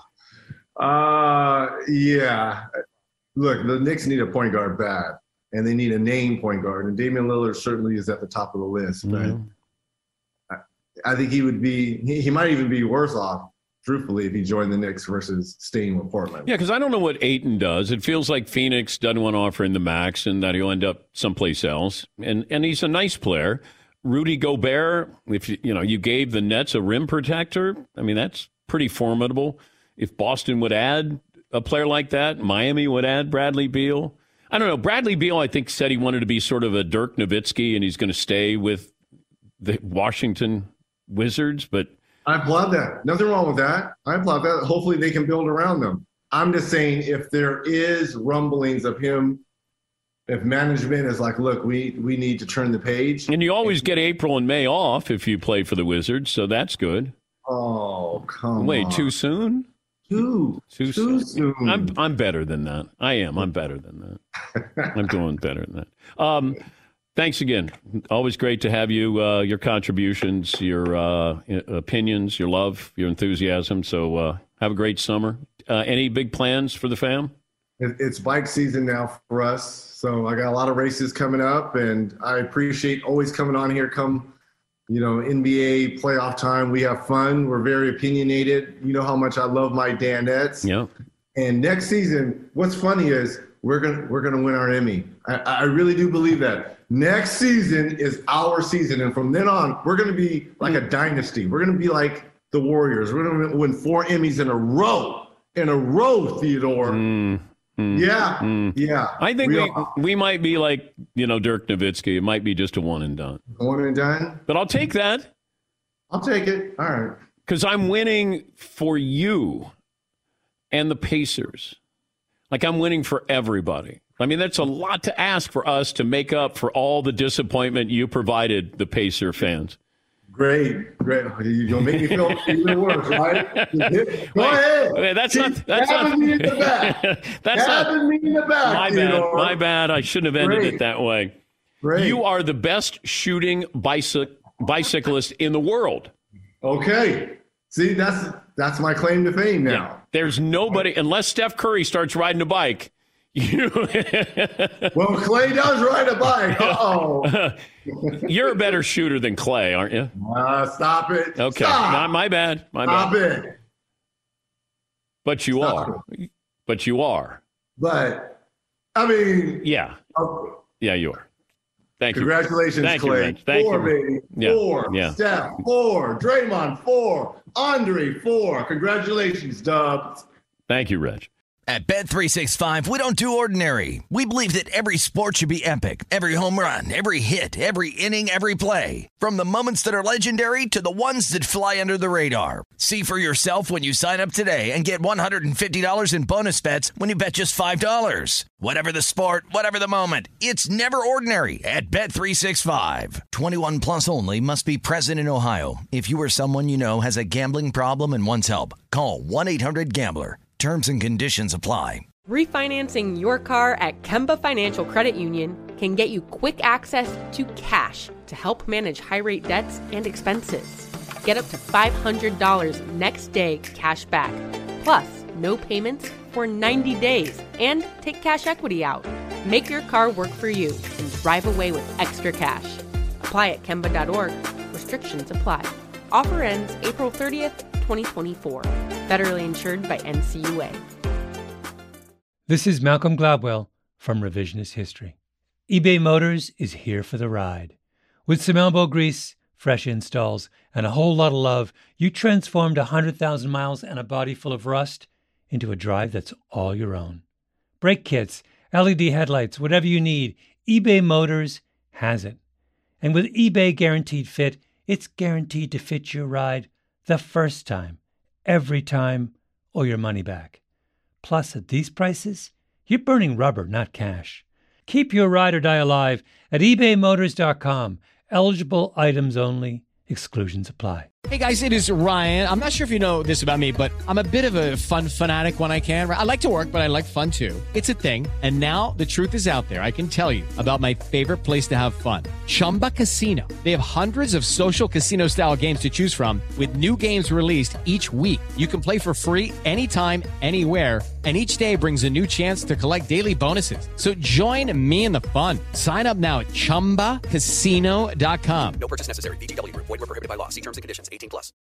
Yeah. Look, the Knicks need a point guard bad, and they need a name point guard, and Damian Lillard certainly is at the top of the list. Mm-hmm. But I think he might even be worse off, truthfully, if he joined the Knicks versus staying with Portland. Yeah, because I don't know what Ayton does. It feels like Phoenix doesn't want to offer him the max and that he'll end up someplace else. And he's a nice player. Rudy Gobert, if you gave the Nets a rim protector, I mean, that's pretty formidable. If Boston would add a player like that, Miami would add Bradley Beal. I don't know. Bradley Beal, I think, said he wanted to be sort of a Dirk Nowitzki and he's going to stay with the Washington Wizards, but I applaud that. Nothing wrong with that. I applaud that. Hopefully they can build around them. I'm just saying if there is rumblings of him, if management is like, look, we need to turn the page. And you always get April and May off if you play for the Wizards, so that's good. Oh, come on. Wait, too soon? Too soon. I'm better than that. I am. I'm better than that. I'm doing better than that. Thanks again. Always great to have you, your contributions, your opinions, your love, your enthusiasm. So have a great summer. Any big plans for the fam? It's bike season now for us. So I got a lot of races coming up, and I appreciate always coming on here NBA playoff time. We have fun. We're very opinionated. You know how much I love my Danettes. Yeah. And next season, what's funny is we're gonna win our Emmy. I really do believe that. Next season is our season, and from then on, we're gonna be like a dynasty. We're gonna be like the Warriors. We're gonna win 4 Emmys in a row. Theodore. Yeah. I think we might be like, Dirk Nowitzki. It might be just a one and done. One and done? But I'll take that. I'll take it. All right. Because I'm winning for you and the Pacers. Like I'm winning for everybody. I mean, that's a lot to ask for us to make up for all the disappointment you provided the Pacer fans. Great. You're going to make me feel even worse, right? Go ahead. Wait, that's not me in the back. Me in the back. My bad. I shouldn't have ended it that way. Great. You are the best shooting bicyclist in the world. Okay. See, that's my claim to fame now. Yeah. There's nobody, unless Steph Curry starts riding a bike. Well, Clay does ride a bike. Uh-oh. You're a better shooter than Clay, aren't you? Stop it. Okay. Stop. Not my bad. Stop it. But you are. But you are. But, I mean. Yeah. Yeah, you are. Thank you. Congratulations, Thank Clay. You, Reg. Thank 4, you. baby. Yeah. 4. Yeah. Steph, 4. Draymond, 4. Andre, 4. Congratulations, Dubs. Thank you, Reg. At Bet365, we don't do ordinary. We believe that every sport should be epic. Every home run, every hit, every inning, every play. From the moments that are legendary to the ones that fly under the radar. See for yourself when you sign up today and get $150 in bonus bets when you bet just $5. Whatever the sport, whatever the moment, it's never ordinary at Bet365. 21 plus only. Must be present in Ohio. If you or someone you know has a gambling problem and wants help, call 1-800-GAMBLER. Terms and conditions apply. Refinancing your car at Kemba Financial Credit Union can get you quick access to cash to help manage high-rate debts and expenses. Get up to $500 next day cash back, plus no payments for 90 days, and take cash equity out. Make your car work for you and drive away with extra cash. Apply at Kemba.org. Restrictions apply. Offer ends April 30th, 2024. Federally insured by NCUA. This is Malcolm Gladwell from Revisionist History. eBay Motors is here for the ride. With some elbow grease, fresh installs, and a whole lot of love, you transformed 100,000 miles and a body full of rust into a drive that's all your own. Brake kits, LED headlights, whatever you need, eBay Motors has it. And with eBay Guaranteed Fit, it's guaranteed to fit your ride the first time, every time, or your money back. Plus, at these prices, you're burning rubber, not cash. Keep your ride or die alive at ebaymotors.com. Eligible items only. Exclusions apply. Hey guys, it is Ryan. I'm not sure if you know this about me, but I'm a bit of a fun fanatic when I can. I like to work, but I like fun too. It's a thing. And now the truth is out there. I can tell you about my favorite place to have fun. Chumba Casino. They have hundreds of social casino style games to choose from with new games released each week. You can play for free anytime, anywhere. And each day brings a new chance to collect daily bonuses. So join me in the fun. Sign up now at ChumbaCasino.com. No purchase necessary. VGW Group. Void where prohibited by law. See terms and conditions. 18+.